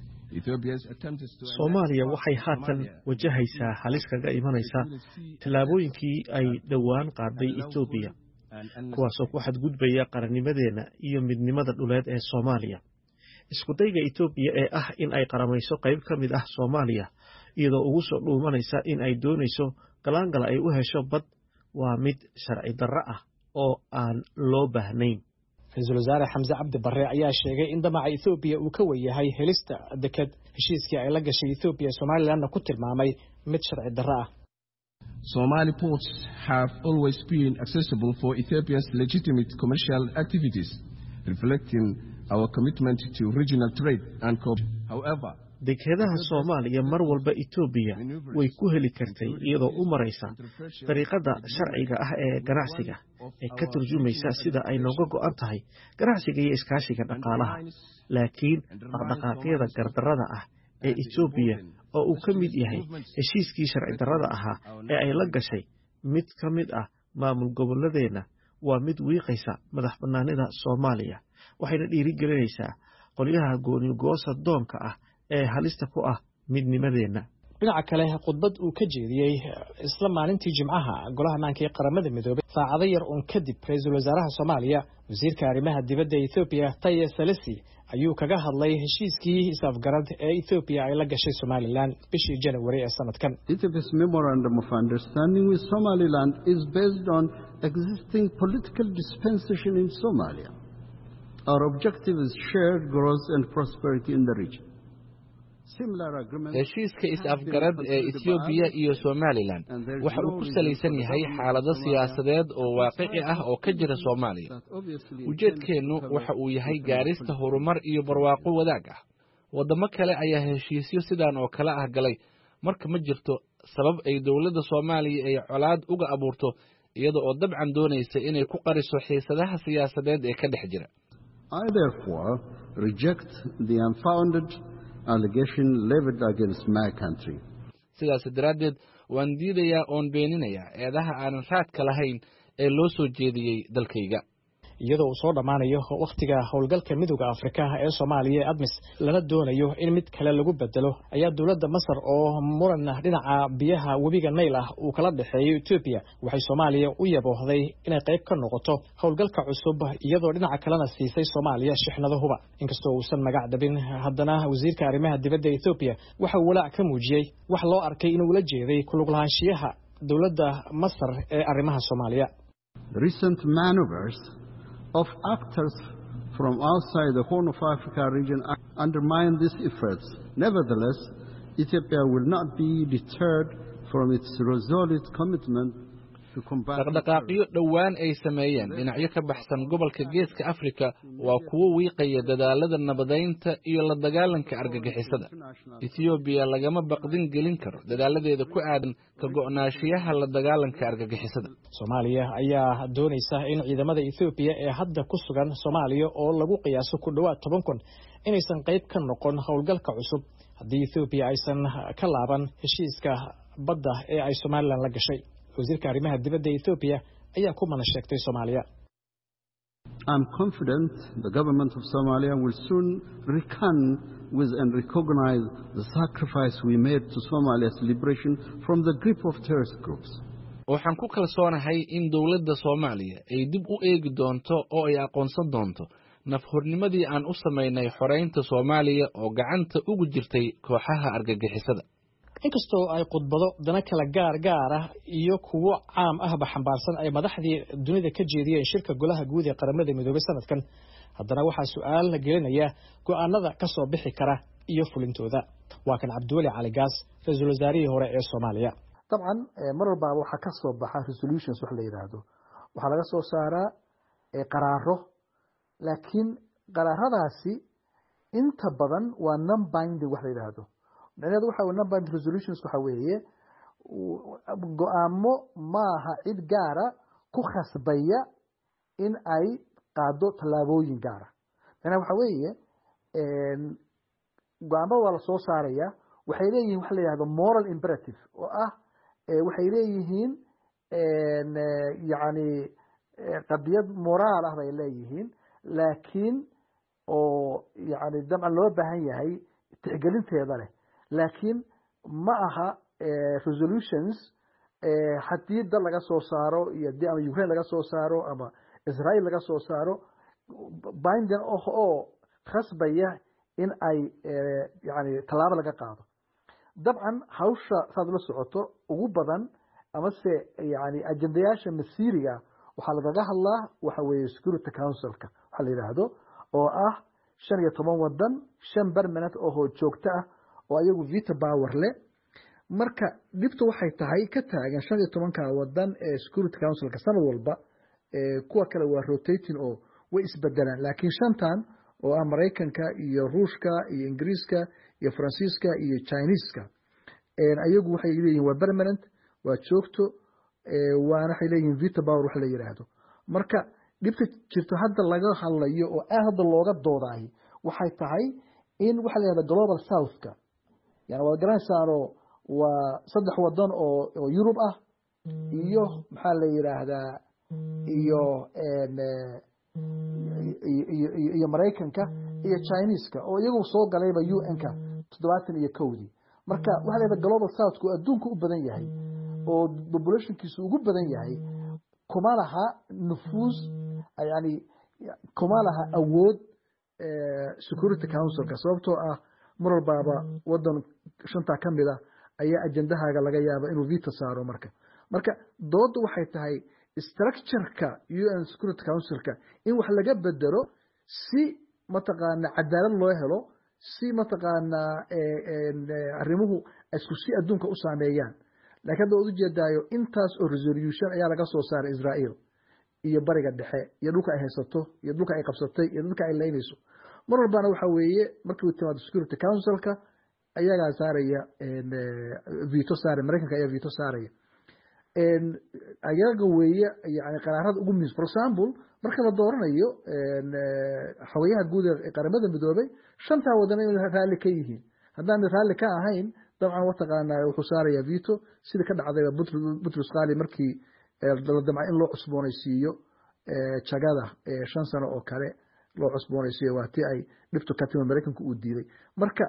Soomaaliya waxay haatan wajahaysaa halis kaga imanaysa tallaabooyinkii ay dhowaan qaaday Ethiopia kuwaasoo ku xadgudbaya qarannimadeena iyo midnimada dhuleed ee Soomaaliya isku dayga Ethiopia ee ah in ay qaramayso qayb ka mid ah Soomaaliya iyadoo ugu soo dhuumanaysa in ay doonayso galaangal ay u hesho bad waa mid sharci darro ah oo aan loo baahnayn.
ra-iisul wasaare xamse cabdi barre ayaa sheegay in damaca Ethiopia uu ka weyahay helista deked heshiiskii ay la gashay Ethiopia Somaliland ku tilmaamay mid sharci darro ah.
Somali ports have always been accessible for Ethiopia's legitimate commercial activities, reflecting our commitment to regional trade and cooperation. However,
dekedaha Soomaaliya mar walba Ethiopia way ku heli kartay iyadoo u maraysa dariiqada sharciga ah ee ganacsiga ee ka turjumaysa sida ay nooga go'an tahay ganacsiga iyo iskaashiga dhaqaalaha. Laakiin dhaqdhaqaaqyada gardarrada ah ee Ethiopia oo uu ka mid yahay heshiiskii sharci darrada ahaa ee ay la gashay mid ka mid ah maamul goboleedeena waa mid wiiqaysa madax bannaanida Soomaaliya, waxayna dhiirigelinaysaa qolyaha gooni-goosa doonka ah ee halista ku ah midnimadeena.
dhinaca kale khudbad uu ka jeediyey isla maalintii Jimcaha golaha maanka ee qaramada midoobay saacado yar uun kadib ra-iisul wasaaraha Soomaaliya wasiirka arrimaha dibadda Ethiopia Taye Salasi ayuu kaga hadlay heshiiskii isafgarad ee Ethiopia ay la gashay Somaliland bishii January ee sanadkan.
Ethiopia's memorandum of understanding with Somaliland is based on existing political dispensation in Somalia. Our objective is shared growth and prosperity in the region.
heshiiska is-afgarad ee Ethiopia iyo Somaliland waxa uu ku salaysan yahay xaalado siyaasadeed oo waaqici ah oo ka jira Soomaaliya. Ujeedkeenu waxa uu yahay gaarista horumar iyo barwaaqo wadaag ah. Wadamo kale ayaa heshiisyo sidaan oo kale ah galay, marka ma jirto sabab ay dawladda Soomaaliya ay colaad uga abuurto iyada oo dabcan doonaysa inay ku qariso xiisadaha siyaasadeed ee ka dhex jira.
I therefore reject the unfounded allegation levied against my country.
sidaas daraadeed waan diidayaa oon beeninayaa eedaha aanan raadka lahayn ee loo soo jeediyey dalkayga.
iyadoo uu soo dhamaanayo waqtiga howlgalka midowga Afrika ee Soomaaliya ADMIS lana doonayo in mid kale lagu bedelo ayaa dawladda Masar oo muran dhinaca biyaha webiga Nile ah uu kala dhaxeeyo Ethiopia waxay Soomaaliya u yaboohday inay qayb ka noqoto howlgalka cusub iyadoo dhinaca kalena siisay Soomaaliya shixnado huba. inkastoo uusan magac dhabin haddana wasiirka arrimaha dibadda Ethiopia waxa uu walaac ka muujiyay wax loo arkay inuu la jeeday ku lug lahaanshiyaha dawladda Masar ee arrimaha Soomaaliya.
Recent maneuvers of actors from outside the Horn of Africa region undermine these efforts. Nevertheless, Ethiopia will not be deterred from its resolute commitment to combat.
dhaqdhaqaaqyo dhowaan ay sameeyeen dhinacyo ka baxsan gobolka Geeska Afrika waa kuwo wiiqaya dadaalada nabadeynta iyo la dagaalanka argagixisada. Ethiopia lagama baqdin gelin karo dadaaladeeda ku aadan ka go'naanshiyaha la dagaalanka argagixisada.
Soomaaliya ayaa doonaysa in ciidamada Ethiopia ee hadda ku sugan Soomaaliya oo lagu qiyaaso ku dhawaad toban kun inaysan qayb ka noqon howlgalka cusub haddii Ethiopia aysan ka laaban heshiiska badda ee ay Somaliland la gashay. wasiirka arrimaha dibadda Ethiopia ayaa ku mana sheegtay Soomaaliya.
I'm confident the government of Somalia will soon reckon with and recognize the sacrifice we made to Somalia's liberation from the grip of terrorist groups.
waxaan ku kalsoonahay in dawladda Soomaaliya ay dib u eegi doonto oo ay aqoonsan doonto nafhurnimadii aan u sameynay xoreynta Soomaaliya oo gacanta ugu jirtay kooxaha argagixisada.
inkastoo ay khudbado dana kala gaar gaar ah iyo kuwo caam ahba xambaarsan ay madaxdii dunida ka jeediyeen shirka golaha guud ee qaramada midoobay sanadkan, haddana waxaa su'aal la gelinaya go'aanada ka soo bixi kara iyo fulintooda. waa kan Cabdiweli Cali Gaas, ra'iisul wasaarihii hore ee Soomaaliya.
dabcan mar walba waxa ka soo baxa resolutions wax la yiraahdo waxa laga soo saaraa qaraaro, laakiin qaraaradaasi inta badan waa non binding wax la yiraahdo. macnaheedu waxa uu non binding resolutions waxa weeye go'aamo maaha cid gaara ku khasbaya in ay qaado tallaabooyin gaara. macnaheedu waxa weeye go'aamo waa la soo saaraya waxay leeyihiin wax la yiraahdo moral imperative oo ah waxay leeyihiin yani qadiyad moraal ah bay leeyihiin, laakiin oo yani dabcan loo baahan yahay tixgelinteeda leh, laakiin ma aha resolutions haddii dal laga soo saaro iyo dii ama Ukraine laga soo saaro ama Israel laga soo saaro binding oo khasbaya in ay yani tallaabo laga qaado. dabcan hawsha saad la socoto ugu badan amase yani ajendayaasha masiiriga waxaa lagaga hadlaa waxa weeye security councilka waxaa la yidhaahdo oo ah shan iyo toban wadan shan permanent oo joogto ah oo ayagu veto power leh marka dhibtu waxay tahay ka taagan shan iyo tobanka wadan ee security councilka sanad walba kuwa kale waa rotating oo way isbedelaan laakiin shantan oo ah Mareykanka iyo Ruushka iyo Ingiriiska iyo Faransiiska iyo Chinese-ka ayagu waxay leeyihiin waa permanent waa joogto waana waxay leeyihiin veto power wax la yiraahdo marka dhibta jirto hadda laga hadlayo oo aad looga doodaay waxay tahay in waxa la yiraahdo global south-ka yani waa garanaysaano waa saddex wadan oo oo Yurub ah iyo maxaa la yiraahdaa iyo iyo Mareykanka iyo Chinese-ka oo iyagu soo galayba U N-ka toddobaatan iyo kowdii marka waxa la yiraahdaa global south-ku adduunka u badan yahay oo population-kiisu ugu badan yahay kuma laha nufuus yani kuma laha awood security council-ka sababtoo ah mar walbaaba wadan shanta ka mid ah ayaa ajendahaaga laga yaaba inuu veto saaro marka marka dooddu waxay tahay structure-ka U N Security Council-ka in wax laga bedelo si mataqaana cadaalad loo helo si mataqaana arrimuhu isku si adduunka u saameeyaan laakiin hadda u jeedaayo intaas oo resolution ayaa laga soo saaray Israel iyo bariga dhexe iyo dhulka ay haysato iyo dhulka ay qabsatay iyo dhulka ay leynayso mar walbana waxa weeye markii uu timaado Security Council-ka ayaga saaraya veto saaraya Mareykanka ayaa veto saaraya ayaga weeye yani qaraarada ugu muhiimsan for example marka la dooranayo xoghayaha guud ee qaramada midoobay shanta wadan inay raali ka yihiin haddaan raali ka ahayn dabcan wataqaanaa wuxuu saaraya veto sida ka dhacday Butrus Qali markii la damcay in loo cusboonaysiiyo jagada shan sano oo kale loo cusboonaysiiyo waatii ay dhibtu ka timid Mareykanku uu diiday marka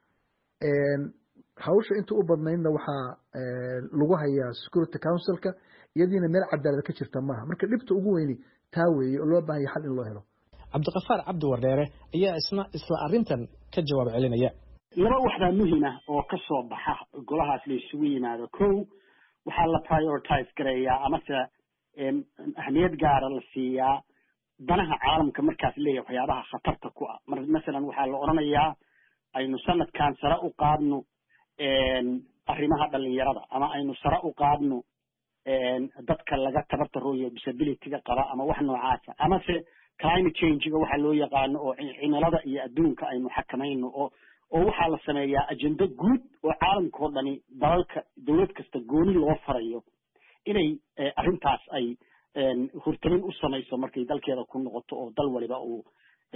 hawsha inta u badnaydna waxaa lagu hayaa Security Council-ka iyadiina meel cadaalad ka jirta maaha marka dhibta ugu weyni taa weeye oo loo baahan yahay xal in loo helo
Cabdiqafaar Cabdi Wardheere ayaa isna isla arrintan ka jawaab celinaya
laba waxbaa muhiim ah oo ka soo baxa golahaas la isugu yimaado kow waxaa la prioritize gareeyaa amase ahmiyad gaara la siiyaa danaha caalamka markaas leeyahay waxyaabaha khatarta ku ah masalan waxaa la oranayaa aynu sanadkan sare u qaadno arrimaha dhalinyarada ama aynu sare u qaadno dadka laga tabartarooyo disability-ga qaba ama wax noocaasa amase climate change-ga waxa loo yaqaano oo cimilada iyo adduunka aynu xakamayno oo oo waxaa la sameeyaa ajenda guud oo caalamka oo dhani dalalka dowlad kasta gooni loo farayo inay arrintaas ay hurtamin u samayso markay dalkeeda ku noqoto oo dal waliba uu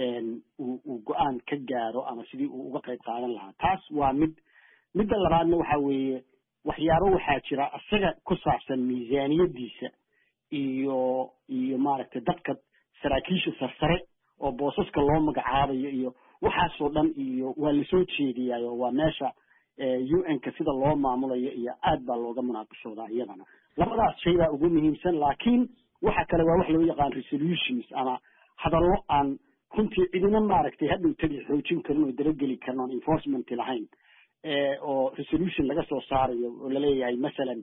uu go-aan ka gaaro ama sidii uu uga qayb qaadan lahaa taas waa mid midda labaadna waxa weeye waxyaabo waxaa jira isaga ku saabsan miisaaniyadiisa iyo iyo maaragtay dadka saraakiisha sarsare oo boosaska loo magacaabayo iyo waxaasoo dhan iyo waa lasoo jeediyaayo waa meesha U N-ka sida loo maamulayo iyo aad baa looga munaaqashoodaa iyadana labadaas shay baa ugu muhiimsan laakiin waxa kale waa wax loo yaqaan resolutions ama hadallo aan runtii cidina maaragtay hadhow tagi xoojin karin oo darageli karin oon enforcement lahayn oo resolution laga soo saarayo oo laleeyahay masalan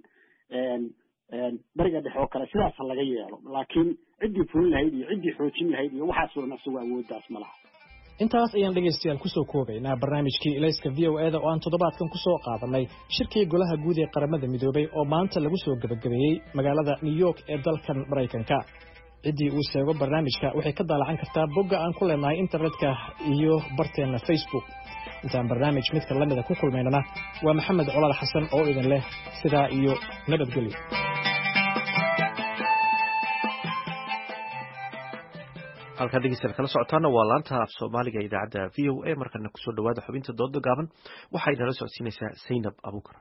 bariga dhexe oo kale sidaas laga yeelo laakiin ciddii fulin lahayd iyo ciddii xoojin lahayd iyo waxaasoo dhan isagu awooddaas ma laha
intaas ayaan dhegaystayaal kusoo koobaynaa barnaamijkii ilayska v o eda oo aan toddobaadkan kusoo qaadanay shirkii golaha guud ee qaramada midoobay oo maanta lagu soo gebagabeeyey magaalada New York ee dalkan Mareykanka ciddii uu sheego barnaamijka waxay ka daalacan kartaa bogga aan ku leenahay internetka iyo barteena Facebook intaan barnaamij midka lamida ku kulmaynana waa Maxamed Colaal Xasan oo idin leh sidaa iyo nabadgelyo
halka dhegeystayaal kala socotaana waa laanta af Soomaaliga ee idaacadda V O A markana ku soo dhawaada xubinta dooda gaaban waxay nala socodsiinaysaa Zainab Abuukar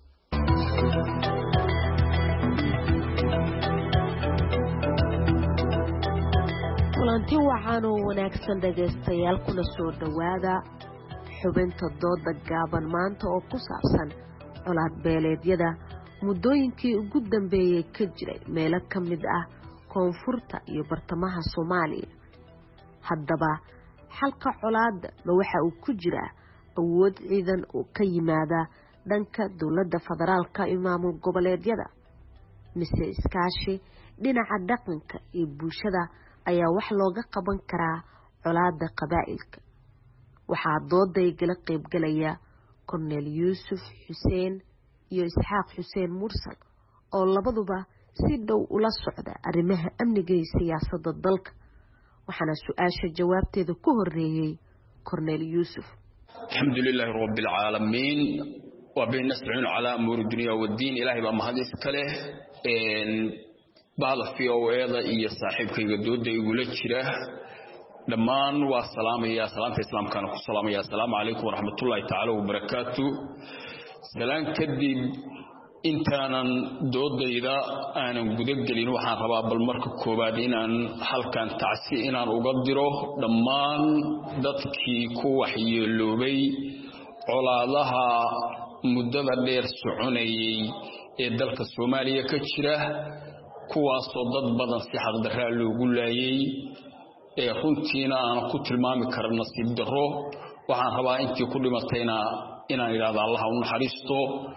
kulanti waxaan oo wanaagsan dhegeystayaal kuna soo dhawaada xubinta dooda gaaban maanta oo ku saabsan colaad beeleedyada muddooyinkii ugu dambeeyey ka jiray meelo ka mid ah koonfurta iyo bartamaha Soomaaliya haddaba xalka colaadda ma waxa uu ku jiraa awood ciidan oo ka yimaada dhanka dowladda federaalka iyo maamul goboleedyada mise iskaashi dhinaca dhaqanka iyo bulshada ayaa wax looga qaban karaa colaadda qabaa'ilka? waxaa dooday gala qaybgalaya Cornel Yuusuf Xuseen iyo Isxaaq Xuseen Mursal oo labaduba si dhow ula socda arrimaha amniga iyo siyaasadda dalka, waxaana su-aasha jawaabteeda ku horeeyay Cornel Yuusuf.
alxamdulillahi rabbil caalamiin wa bihi nasta'inu ala umuri dunya wad-din. ilaahay baa mahad iska leh. een baada fiyoweeda iyo saaxiibkayga dooda igula jira dhammaan waa salaamaya salaanta islaamkana ku salaamaya. assalaamu calaykum waraxmatullaahi tacaala wabarakaatu. salaan kadib intaanan doodayda aanan guda gelin waxaan rabaa bal marka koowaad inaan halkan tacsi inaan uga diro dhammaan dadkii ku waxyeeloobay colaadaha muddada dheer soconayay ee dalka Soomaaliya ka jira, kuwaasoo dad badan si xaqdarra loogu laayay ee runtiina aan ku tilmaami karin nasiib darro. waxaan rabaa intii ku dhimatayna inaan ilaado Allah u naxariisto,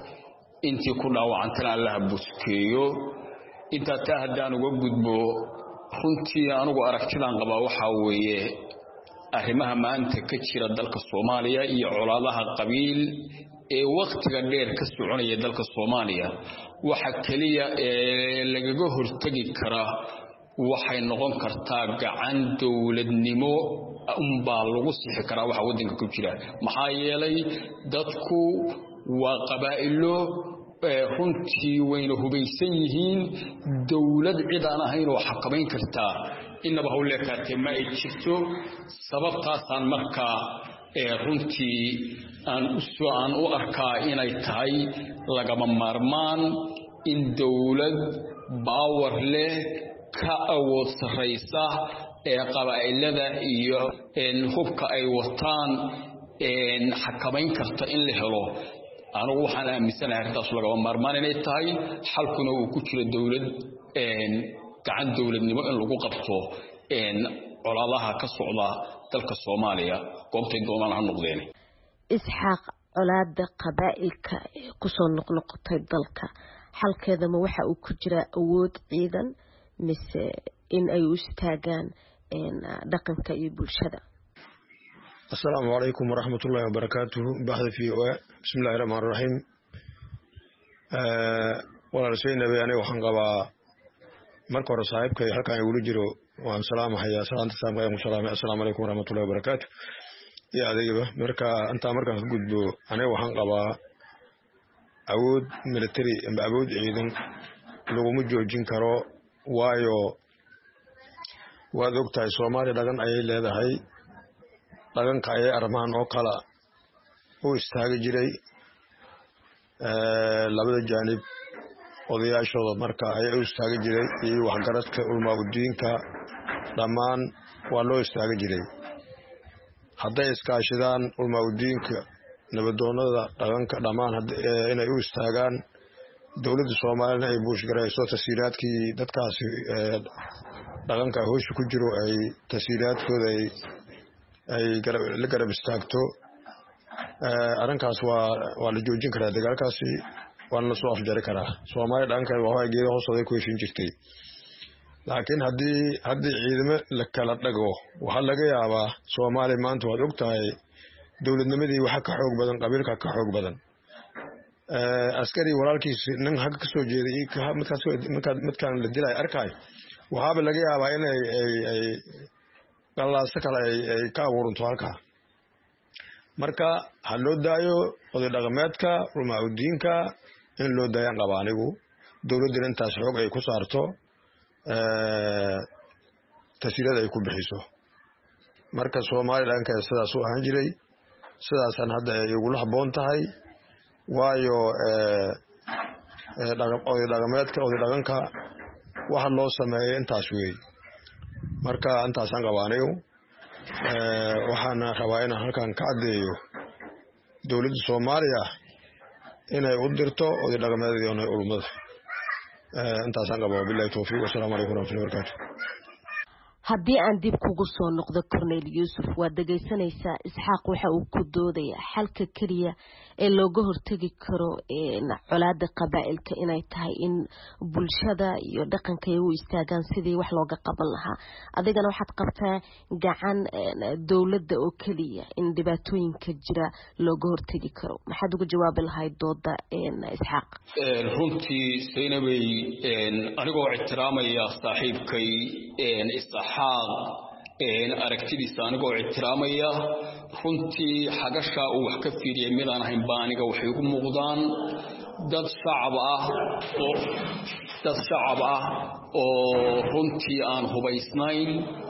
intii ku dhaawacantana Allah buskeeyo. inta taa haddaan uga gudbo runtii anigu aragtidaan qabaa waxa weeye arrimaha maanta ka jira dalka Soomaaliya iyo colaadaha qabiil ee waqtiga dheer ka soconaya dalka Soomaaliya waxa kaliya ee lagaga hortagi kara waxay noqon kartaa gacan dawladnimo umbaa lagu sixi karaa waxa wadanka ku jira. maxaa yeelay dadku waa qabaa'ilo runtii wayna hubaysan yihiin, dawlad cid aan ahayn oo xakamayn kartaa inaba hawle kaatay ma ay jirto. sababtaasaan markaa runtii aan usoo aan u arkaa inay tahay lagama maarmaan in dawlad baawar leh ka awood sarraysa ee qabaa'ilada iyo hubka ay wataan xakamayn karta in la helo. anigu waxaan aaminsanahay arrintaas lagama maarmaan inay tahay, xalkuna uu ku jiro dawlad gacan dawladnimo in lagu qabto colaadaha ka socda dalka Soomaaliya goobtay doonaan ha noqdeen.
Isxaaq, colaadda qabaa'ilka ee ku soo noqnoqotay dalka xalkeeda ma waxa uu ku jira awood ciidan mise in ay u istaagaan dhaqanka iyo bulshada?
السلام عليكم ورحمة الله وبركاته. بحث في بسم الله الرحمن الرحيم. أه ولا رسينا بياني وحنقبا مركو رصاحبك حلقا يقول جرو وعن سلام حيا سلام تسلام غير مسلام. السلام عليكم ورحمة الله وبركاته. يا ذيبه مركا أنت مركا تقول أنا وحنقبا أود ملتري أود عيدن لو مجوجين كرو وايو وذوق تاي سومالي دغن أي لهذا هاي dhaqanka ay armaan oo kala u istaagi jiray ee labada jaanib odayaashooda marka ay u istaagi jiray iyo waxgaradka ulmaadiinka dhamaan waa loo istaagi jiray. hadday iskaashadaan ulmaadiinka nabadoonada dhaqanka dhamaan inay u istaagaan dawladda Soomaaliya ay buushgarayso tasiiraadkii dadkaasi dhaqanka hoosh ku jiro ay tasiiraadkooda ay ay la garab istaagto arrinkaas waa waa la joojin karaa dagaalkaasi waan la soo afjari karaa. Soomaaliya dhanka waa geedo hoosooda ku heshin jirtay, laakiin haddii haddii ciidamo la kala dhago waxa laga yaabaa Soomaaliya maanta waad ogtahay dawladnimadii waxa ka xoog badan qabiilka ka xoog badan. askari walaalkiis nin hag ka soo jeeday midkaas midkaan la dilay arkay waxaaba laga yaabaa in ay ay galaasa kale ay ka abuuranto halka. marka ha loo daayo oday dhaqameedka ulmaadiinka in loo daayaan qaba anigu dawladda intaas xoog ay ku saarto ee tasiirada ay ku bixiso. marka Soomaaliya dhanka sidaas u ahaan jiray sidaasan hadda ay ugu lahaboon tahay waayo ee dhaqan oday dhaqameedka oday dhaqanka waxa loo sameeyay intaas weey. marka intaasan qabaanayo ee waxaana rabaa inaan halkan ka cadeeyo dawladda Soomaaliya inay u dirto oday dhaqameedka iyo ulmada ee intaasan qabo billahi tawfiiq. Assalaamu alaykum wa rahmatullahi wa barakatuh.
haddii aan dib kugu soo noqdo Cornel Yusuf waa dhageysanaysaa Isxaaq waxa uu ku doodaya xalka kaliya ee looga hortagi karo in colaadda qabaa'ilka inay tahay in bulshada iyo dhaqanka ay u istaagaan sidii wax looga qaban lahaa adigana waxaad qabtaa gacan dawladda oo kaliya in dhibaatooyinka jira looga hortagi karo maxaad uga jawaabi lahayd dooda Isxaaq
runtii Saynabay anigoo ixtiraamaya saaxiibkay Isxaaq een aragtidiisa anigoo ixtiraamaya runtii xagasha uu wax ka fiiriyay midaan ahayn baaniga waxay ugu muuqdaan dad shacab ah oo dad shacab ah oo runtii aan hubaysnayn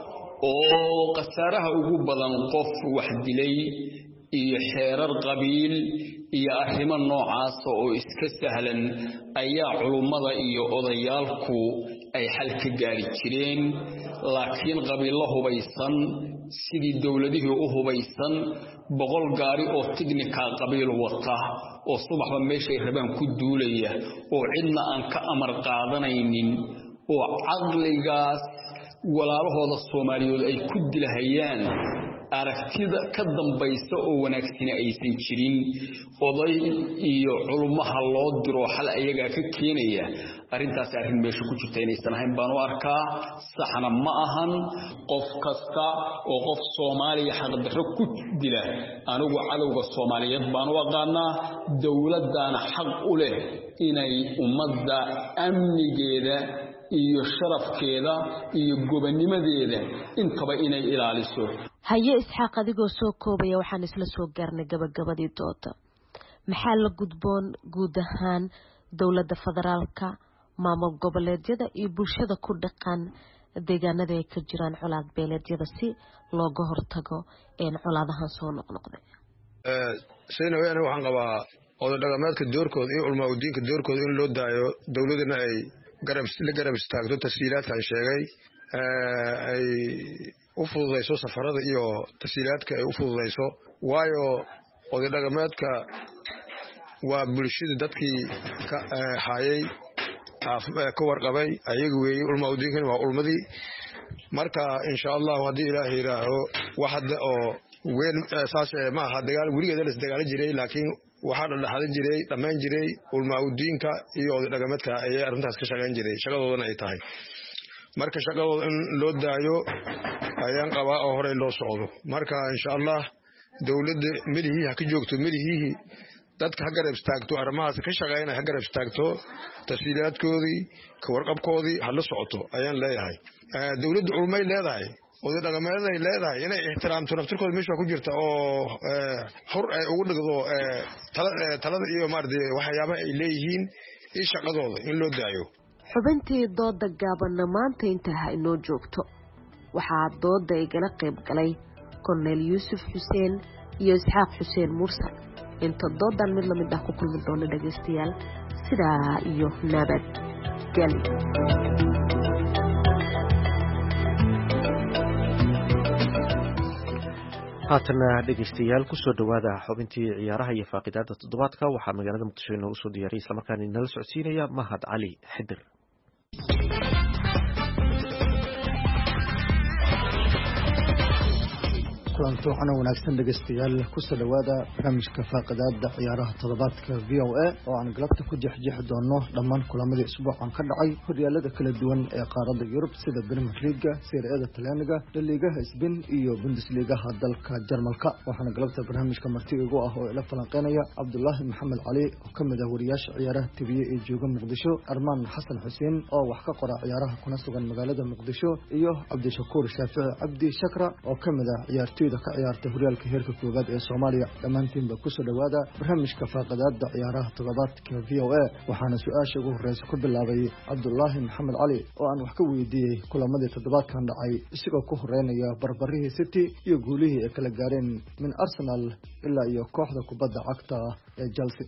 oo qasaaraha ugu badan qof wax dilay iyo xeerar qabiil iyo arrimo noocaas oo iska sahlan ayaa culumada iyo odayaalku ay xal ka gaari jireen laakiin qabiil la hubaysan sidii dawladihii u hubaysan boqol gaari oo tignika qabiil wata oo subaxba meeshay rabaan ku duulaya oo cidna aan ka amar qaadanaynin oo caqligaas walaalahooda Soomaaliyeed ay ku dilahayaan aragtida ka dambaysa oo wanaagsan aysan jirin oday iyo culumaha loo diro xal ayaga ka keenaya arintaas arrin meesha ku jirta inaysan ahayn baan u arkaa saxna ma ahan qof kasta oo qof Soomaaliya xaq darro ku dila anigu cadawga Soomaaliyeed baan u aqaanaa dawladana xaq u leh inay ummadda amnigeeda iyo sharafkeeda iyo gobanimadeeda intaba inay ilaaliso
haye Isxaaq adigoo soo koobaya waxaan isla soo gaarnay gabagabadii dooda maxaa la gudboon guud ahaan dawladda federaalka maamul goboleedyada iyo bulshada ku dhaqan deegaanada ay ka jiraan colaad beeleedyada si looga hortago in colaadahan soo noqnoqday
ee sayna weeyna waxaan qabaa oday dhaqameedka doorkooda iyo ulama udiinka doorkooda in loo daayo dawladana ay garab la garab istaagto tasiilaadkan sheegay ee ay u fududayso safarada iyo tasiilaadka ay u fududayso waayo oday dhaqameedka waa bulshada dadkii ka hayay ka warqabay ayagu weey ulama udiinkan waa ulmadii marka insha Allah hadii Ilaahay raaho waxda oo ween saas ma aha dagaal gurigeeda la dagaal jiray laakiin waxa la dhaxal jiray dhamaan jiray ulama udiinka iyo oday dhaqameedka ay arintaas ka shaqeyn jiray shaqadoodana ay tahay marka shaqadooda in loo daayo ayaan qabaa oo hore loo socdo marka insha Allah dawladda midihii ka joogto midihii dadka ha garab istaagto arrimahaas ka shaqeynaya ha garab istaagto tasiilaadkoodii ka warqabkoodii ha la socoto ayaan leeyahay dawladda ulmay leedahay oday dhaqameed ay leedahay inay ixtiraamto naftirkooda meesha ku jirta oo xur ay ugu dhigdo talada iyo maartay waxyaabaha ay leeyihiin in shaqadooda in loo daayo
xubintii dooda gaaban maanta inta inoo joogto waxaa dooda igala qayb galay Cornel Yusuf Hussein iyo Isxaaq Hussein Mursal inta doodan mid lamid ah ku kulmi doona dhageystayaal sidaa iyo nabad geli
haatana dhageystayaal ku soo dhawaada xubintii ciyaaraha iyo faaqidaada toddobaadka waxaa magaalada Muqdisho inoo soo diyaariyay isla markaana inala socodsiinaya Mahad Cali Xidir
kulanto waxaana wanaagsan dhageystayaal ku soo dhawaada barnaamijka faaqidaada ciyaaraha toddobaadka V O A oo aan galabta ku jeexjeexi doono dhammaan kulamadii isbuucan ka dhacay horyaalada kala duwan ee qaaradda Yurub sida Premier League, Serie A Talyaaniga, La Liga Spain iyo Bundesliga dalka Jarmalka waxaana galabta barnaamijka marti ugu ah oo ila falanqeynaya Cabdullaahi Maxamed Cali oo kamid ah wariyaasha ciyaaraha T V ee jooga Muqdisho, Armaan Xasan Xuseen oo wax ka qora ciyaaraha kuna sugan magaalada Muqdisho iyo Cabdishakuur Shaafici Cabdi Shakra oo kamid ah ciyaartoy ka ciyaarta horyaalka heerka koowaad ee Soomaaliya dhamaantiin ba ku soo dhawaada barnaamijka faaqidaada ciyaaraha toddobaadka V O A waxaana su'aasha ugu horeysa ku bilaabay Cabdullaahi Maxamed Cali oo aan wax ka weydiiyay kulamadii toddobaadkan dhacay isagoo ku horeynaya barbarihii City iyo guulihii ay kala gaareen min Arsenal ilaa iyo kooxda kubadda cagta ee Chelsea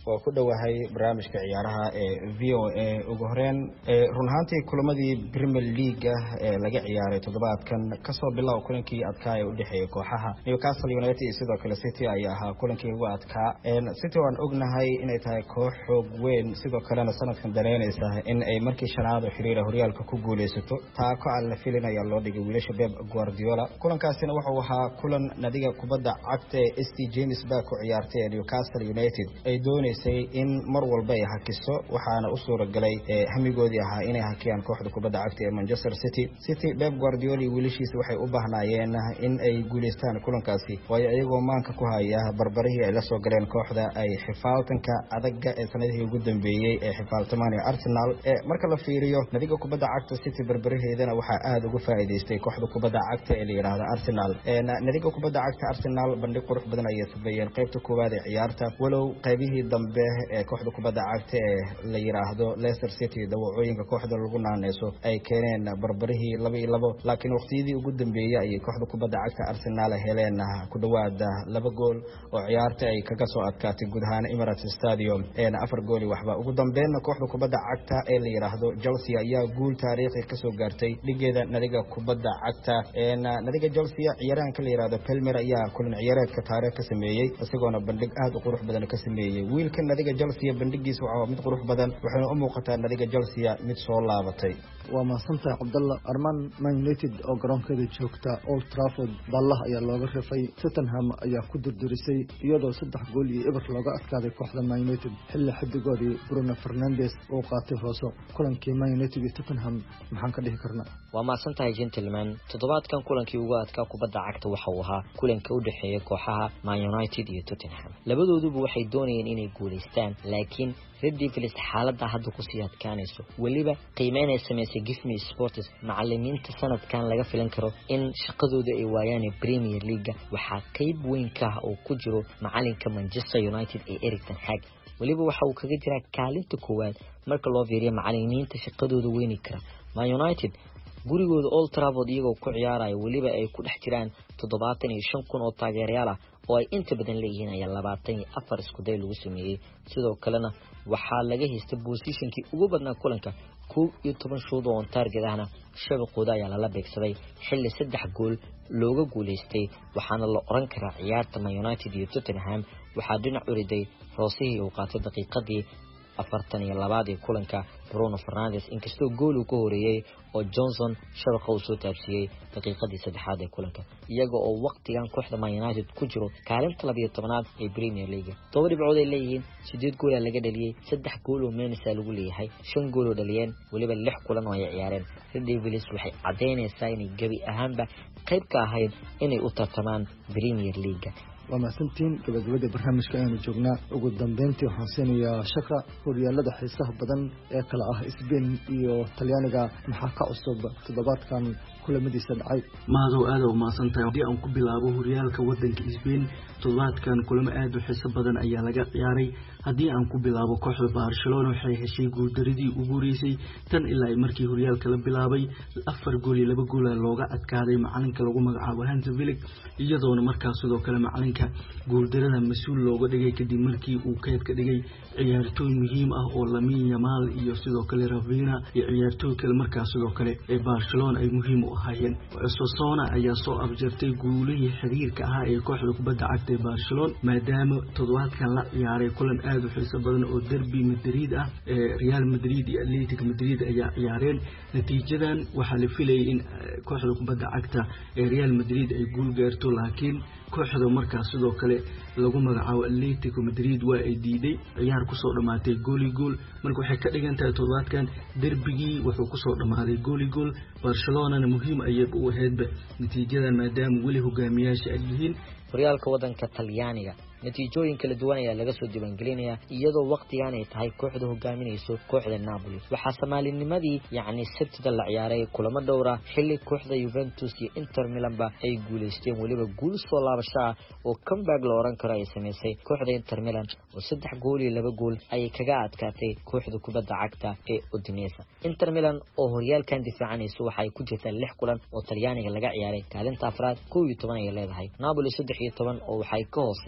oo ku dhowahay barnaamijka ciyaaraha ee v o a ugu horeen run ahaantii kulamadii Premier League ee laga ciyaaray toddobaadkan kasoo bilow kulankii adkaa ee u dhexeeyay kooxaha Newcastle United iyo sidoo kale City ayaa ahaa kulankii ugu adkaa City waan ognahay inay tahay koox xoog weyn sidoo kalena sanadkan dareynaysa in ay markii shanaad oo xiriir horyaalka ku guuleysato taako aan la filinaya loo dhigay wiilasha Pep Guardiola kulankaasina wuxuu ahaa kulan nadiga kubadda cagta ee S T James baa ku ciyaartay Newcastle United ay doonaysay in mar walba ay hakiso waxaana u suuragalay hamigoodii ahaa inay hakiyaan kooxda kubadda cagta ee Manchester City City Pep Guardiola iyo wiilashiisa waxay u baahnayeen in ay guuleystaan kulankaasi way ayagoo maanka ku haya barbarihii ay la soo galeen kooxda ay xifaaltanka adaga ee sanadihii ugu dambeeyay ee xifaaltamaan ee Arsenal ee marka la fiiriyo nadiga kubadda cagta City barbariheedana waxa aad uga faa'iideystay kooxda kubadda cagta ee la yiraahdo Arsenal ee nadiga kubadda cagta Arsenal bandhig qurux badan ayay sameeyeen qaybta koowaad ee ciyaarta walow qaybihii dambe ee kooxda kubadda cagta ee la yiraahdo Leicester City dawacooyinka kooxda lagu naaneyso ay keeneen barbarihii laba iyo laba laakiin waqtiyadii ugu dambeeyay ay kooxda kubadda cagta Arsenal heleen ku dhawaad laba gool oo ciyaarta ay kaga soo adkaatay guud ahaan Emirates Stadium ee afar gool waxba ugu dambeeyna kooxda kubadda cagta ee la yiraahdo Chelsea ayaa guul taariikhi ka soo gaartay ligeeda nadiga kubadda cagta ee nadiga Chelsea ciyaaraanka la yiraahdo Palmer ayaa kulan ciyaareedka taariikh ka sameeyay isagoona bandhig aad u qurux badan ka sameeyay wiilka nadiga Chelsea bandhigiisa waa mid qurux badan waxaana u muuqataa nadiga Chelsea mid soo laabatay
waa maasanta Cabdalla Arman Man United oo garoonkeeda joogta Old Trafford ballah ayaa looga rifay Tottenham ayaa ku durdurisay iyadoo saddex gool iyo eber looga adkaaday kooxda Man United xilli xidigoodii Bruno Fernandes oo qaatay hooso kulankii Man United iyo Tottenham maxaan ka dhihi karnaa
waa maasantahay gentleman toddobaadkan kulankii ugu adkaa kubadda cagta waxa uu ahaa kulanka u dhaxeeya kooxaha Man United iyo Tottenham labadooduba waxay doonayeen inay guuleystaan laakiin Red Devils xaaladda hadda ku sii adkaanayso waliba qiimeynay sameysay Gifme Sports macallimiinta sanadkan laga filan karo in shaqadooda ay waayaan Premier League waxa qayb weyn ka ah oo ku jiro macallinka Manchester United ee Erik ten Hag waliba waxa uu kaga jiraa kaalinta koowaad marka loo fiiriyo macallimiinta shaqadooda weyn kara Man United gurigooda Old Trafford iyagoo ku ciyaaraya waliba ay ku dhex jiraan toddobaatan iyo shan kun oo taageerayaal ah oo ay inta badan leeyihiin ayaa labaatan iyo afar isku day lagu sameeyay sidoo kalena waxaa laga haystay positionkii ugu badnaa kulanka kow iyo toban shoot oo target ahna shabaqooda ayaa la beegsaday xilli saddex gool looga guuleystay waxaana la oran karaa ciyaarta Man United iyo Tottenham waxaa dhinac u riday roosihii uu qaatay daqiiqadii afartan iyo labaad ee kulanka Bruno Fernandes inkastoo gool uu ka horeeyay oo Johnson shabaqa uu soo taabsiyay daqiiqadii saddexaad ee kulanka iyaga oo waqtigan kooxda Man United ku jiro kaalinta laba iyo tobanaad ee Premier League toban dhibcood ay leeyihiin sideed gool laga dhaliyay saddex gool oo Manchester lagu leeyahay shan gool oo dhaliyeen waliba lix kulan oo ay ciyaareen Red Devils waxay cadeynaysaa inay gabi ahaanba qayb ka ahayd inay u tartamaan Premier League
وما سنتين gabagabada barnaamijka aynu joognaa ugu dambeyntii waxaan siinayaa shaka horyaalada xiisaha badan ee kala ah Spain iyo Talyaaniga maxaa ka cusub toddobaadkan kulamadiisa dhacay
maado aad u maasantahay hadii aan ku bilaabo horyaalka wadanka Spain toddobaadkan kulamo aad u xiiso badan ayaa laga ciyaaray hadii aan ku bilaabo kooxda Barcelona waxay heshay gool daridii ugu horeysay tan ilaa markii horyaalka la bilaabay afar gool iyo laba gool looga adkaaday macalinka lagu magacaabo Hans Flick iyadoona markaas sidoo kale macalinka gooldarada mas'uul looga dhigay kadib markii uu kayd ka dhigay ciyaartooy muhiim ah oo Lamine Yamal iyo sidoo kale Rafinha iyo ciyaartooy kale markaas sidoo kale ee Barcelona ay muhiim u ahaayeen Osasuna ayaa soo abjartay guulihii xiriirka ah ee kooxda kubadda cagta ee Barcelona maadaama toddobaadkan la ciyaaray kulan aad u xiiso badan oo derby Madrid ah ee Real Madrid iyo Atletico Madrid ayaa ciyaareen natiijadan waxa la filayay in kooxda kubadda cagta ee Real Madrid ay guul gaarto laakiin kooxda markaas sidoo kale lagu magacaabo Atletico Madrid waa ay diiday ciyaar ku soo dhamaatay gool iyo gool marka waxay ka dhigan tahay toddobaadkan derbigii wuxuu ku soo dhamaaday gool iyo gool Barcelona muhiim ayay u ahayd natiijadan maadaama wali hogaamiyaasha ay yihiin
horyaalka wadanka Talyaaniga natiijooyin kala duwan ayaa laga soo diiwaangelinaya iyadoo waqtigan ay tahay kooxda hogaaminayso kooxda Napoli waxa Soomaalinimadii yaani sabtida la ciyaaray kulamo dhowr ah xilli kooxda Juventus iyo Inter Milan ba ay guuleysteen waliba guul soo laabasho oo comeback la oran karo ay sameysay kooxda Inter Milan oo saddex gool iyo laba gool ay kaga adkaatay kooxda kubadda cagta ee Udinese Inter Milan oo horyaalkan difaacanayso waxay ku jirtaa lix kulan oo Talyaaniga laga ciyaaray kaalinta afraad kow iyo toban ay leedahay Napoli saddex iyo toban oo waxay ka hooseeyaan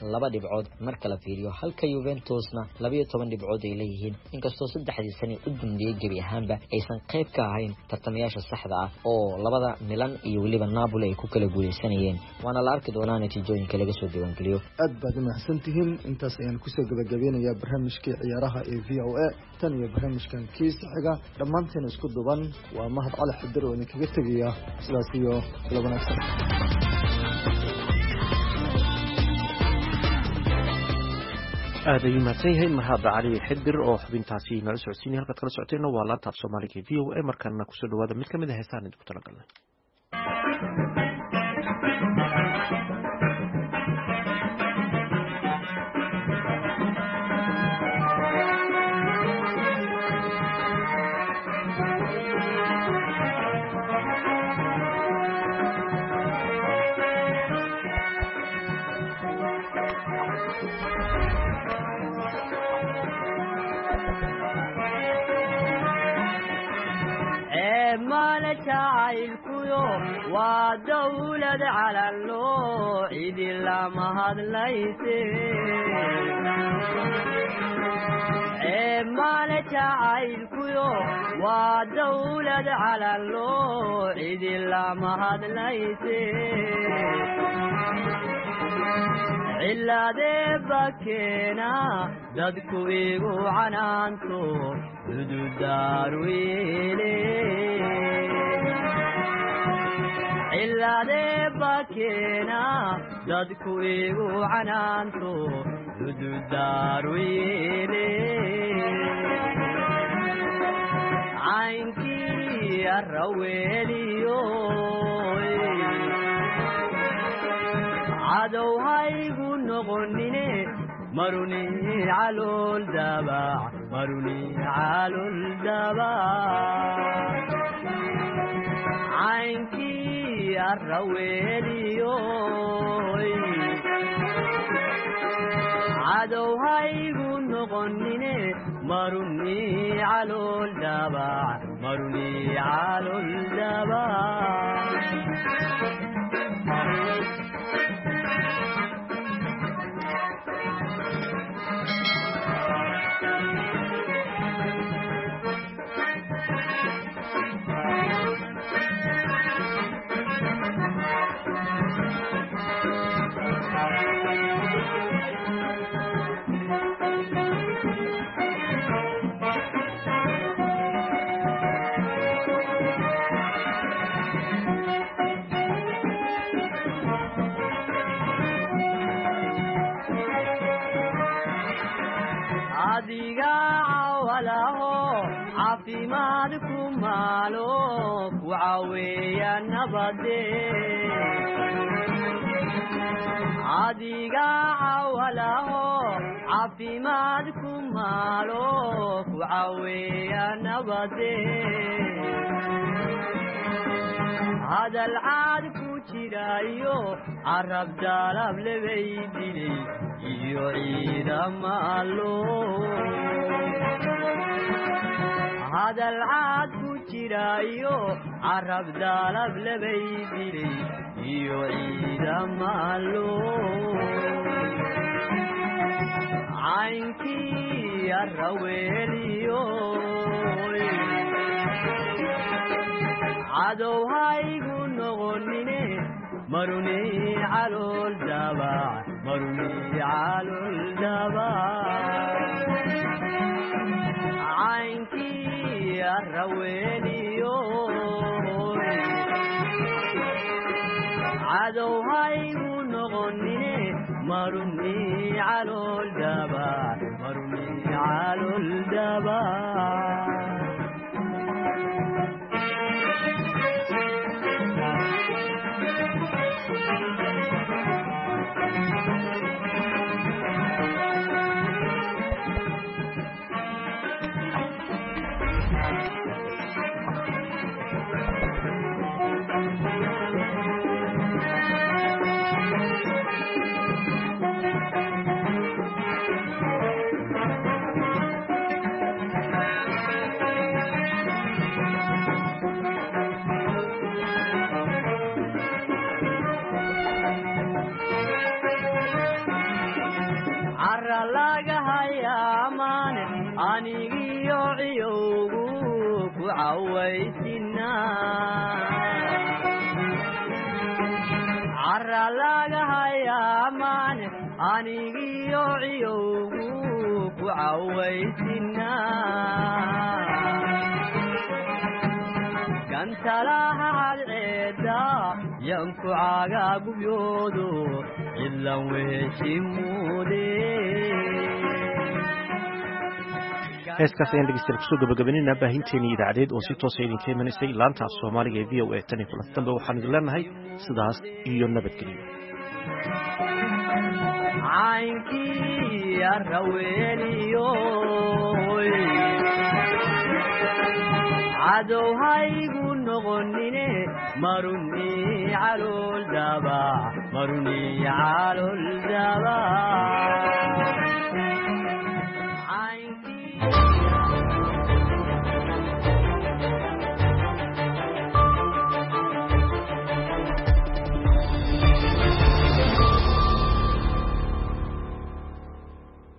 laba dhibcood marka la fiiriyo halka Juventusna labiyo toban dhibcood ay leeyihiin inkastoo saddexdii sano u dambeeyay gabi ahaanba aysan qayb ka ahayn tartamayaasha saxda ah oo labada Milan iyo waliba Napoli ay ku kala guuleysanayeen waana la arki doonaa natiijooyinka laga soo diiwaan geliyo
aad baad u mahadsantihiin intaas ayaan ku soo gabagabeynayaa barnaamijkii ciyaaraha ee V O A tan iyo barnaamijkan kiis xiga dhammaanteen isku duban waa mahad cali xadir oo idinkaga tegaya sidaas iyo kula wanaagsan
aad ayuu mahadsan yahay mahadda cali xidir oo xubintaasi nala socodsiinay halkaad kala socoteenna waa laanta af soomaaliga v O A markaana kusoo dhawaada mid ka mid a heesaan idinku talagalnay
ودولة على اللوع عيد الله ما هذا ليسي مالك عيل كيو ودولة على اللوع عيد الله ما هذا ليسي إلا دبكينا ددكو إيغو عنانتو ددو دارويلي إلا دبكينا ددكو إيغو عنانتو ددو دارويلي عينكي الرويليو عدو هايغو نغنيني مروني على الدبع مروني على الدبع عينكي الرويليو عدو هايغو نغنيني مروني على الدبع مروني على الدبع عافيمادكم مالوك وعويا نبدي عاديقا عوله عافيمادكم مالوك وعويا نبدي هذا العاد كوشيرايو عرب جالب لبيدي يعيد مالو هذا العاد كجرايو عرب دالب لبيدي يعيد مالو عينكي الرويليو عدو هايغو نغنيني مروني على الدبع مروني على الدبع عينكي الرويليو عدو هايغو نغنيني مروني على الدبع مروني على الدبع laga hayaa maane anigiyo ciyowgu ku cawaysinaa cara laga hayaa maane anigiyo ciyowgu ku cawaysinaa gantalaha cadceeda yanku caagaa gubyoodo cidlan weheshimuude
heeskaas ayaan dhegeystayaal kusoo gabagabaynayna baahinteennii idaacadeed oo si toosa idinka imanaysay laanta af soomaaliga ee v o a tan iyo kulanti dambe waxaan idin leenahay sidaas iyo nabadgelyo
caynkii arraweeliyo cadow haygu noqonine maruni calool daba maruni calool daba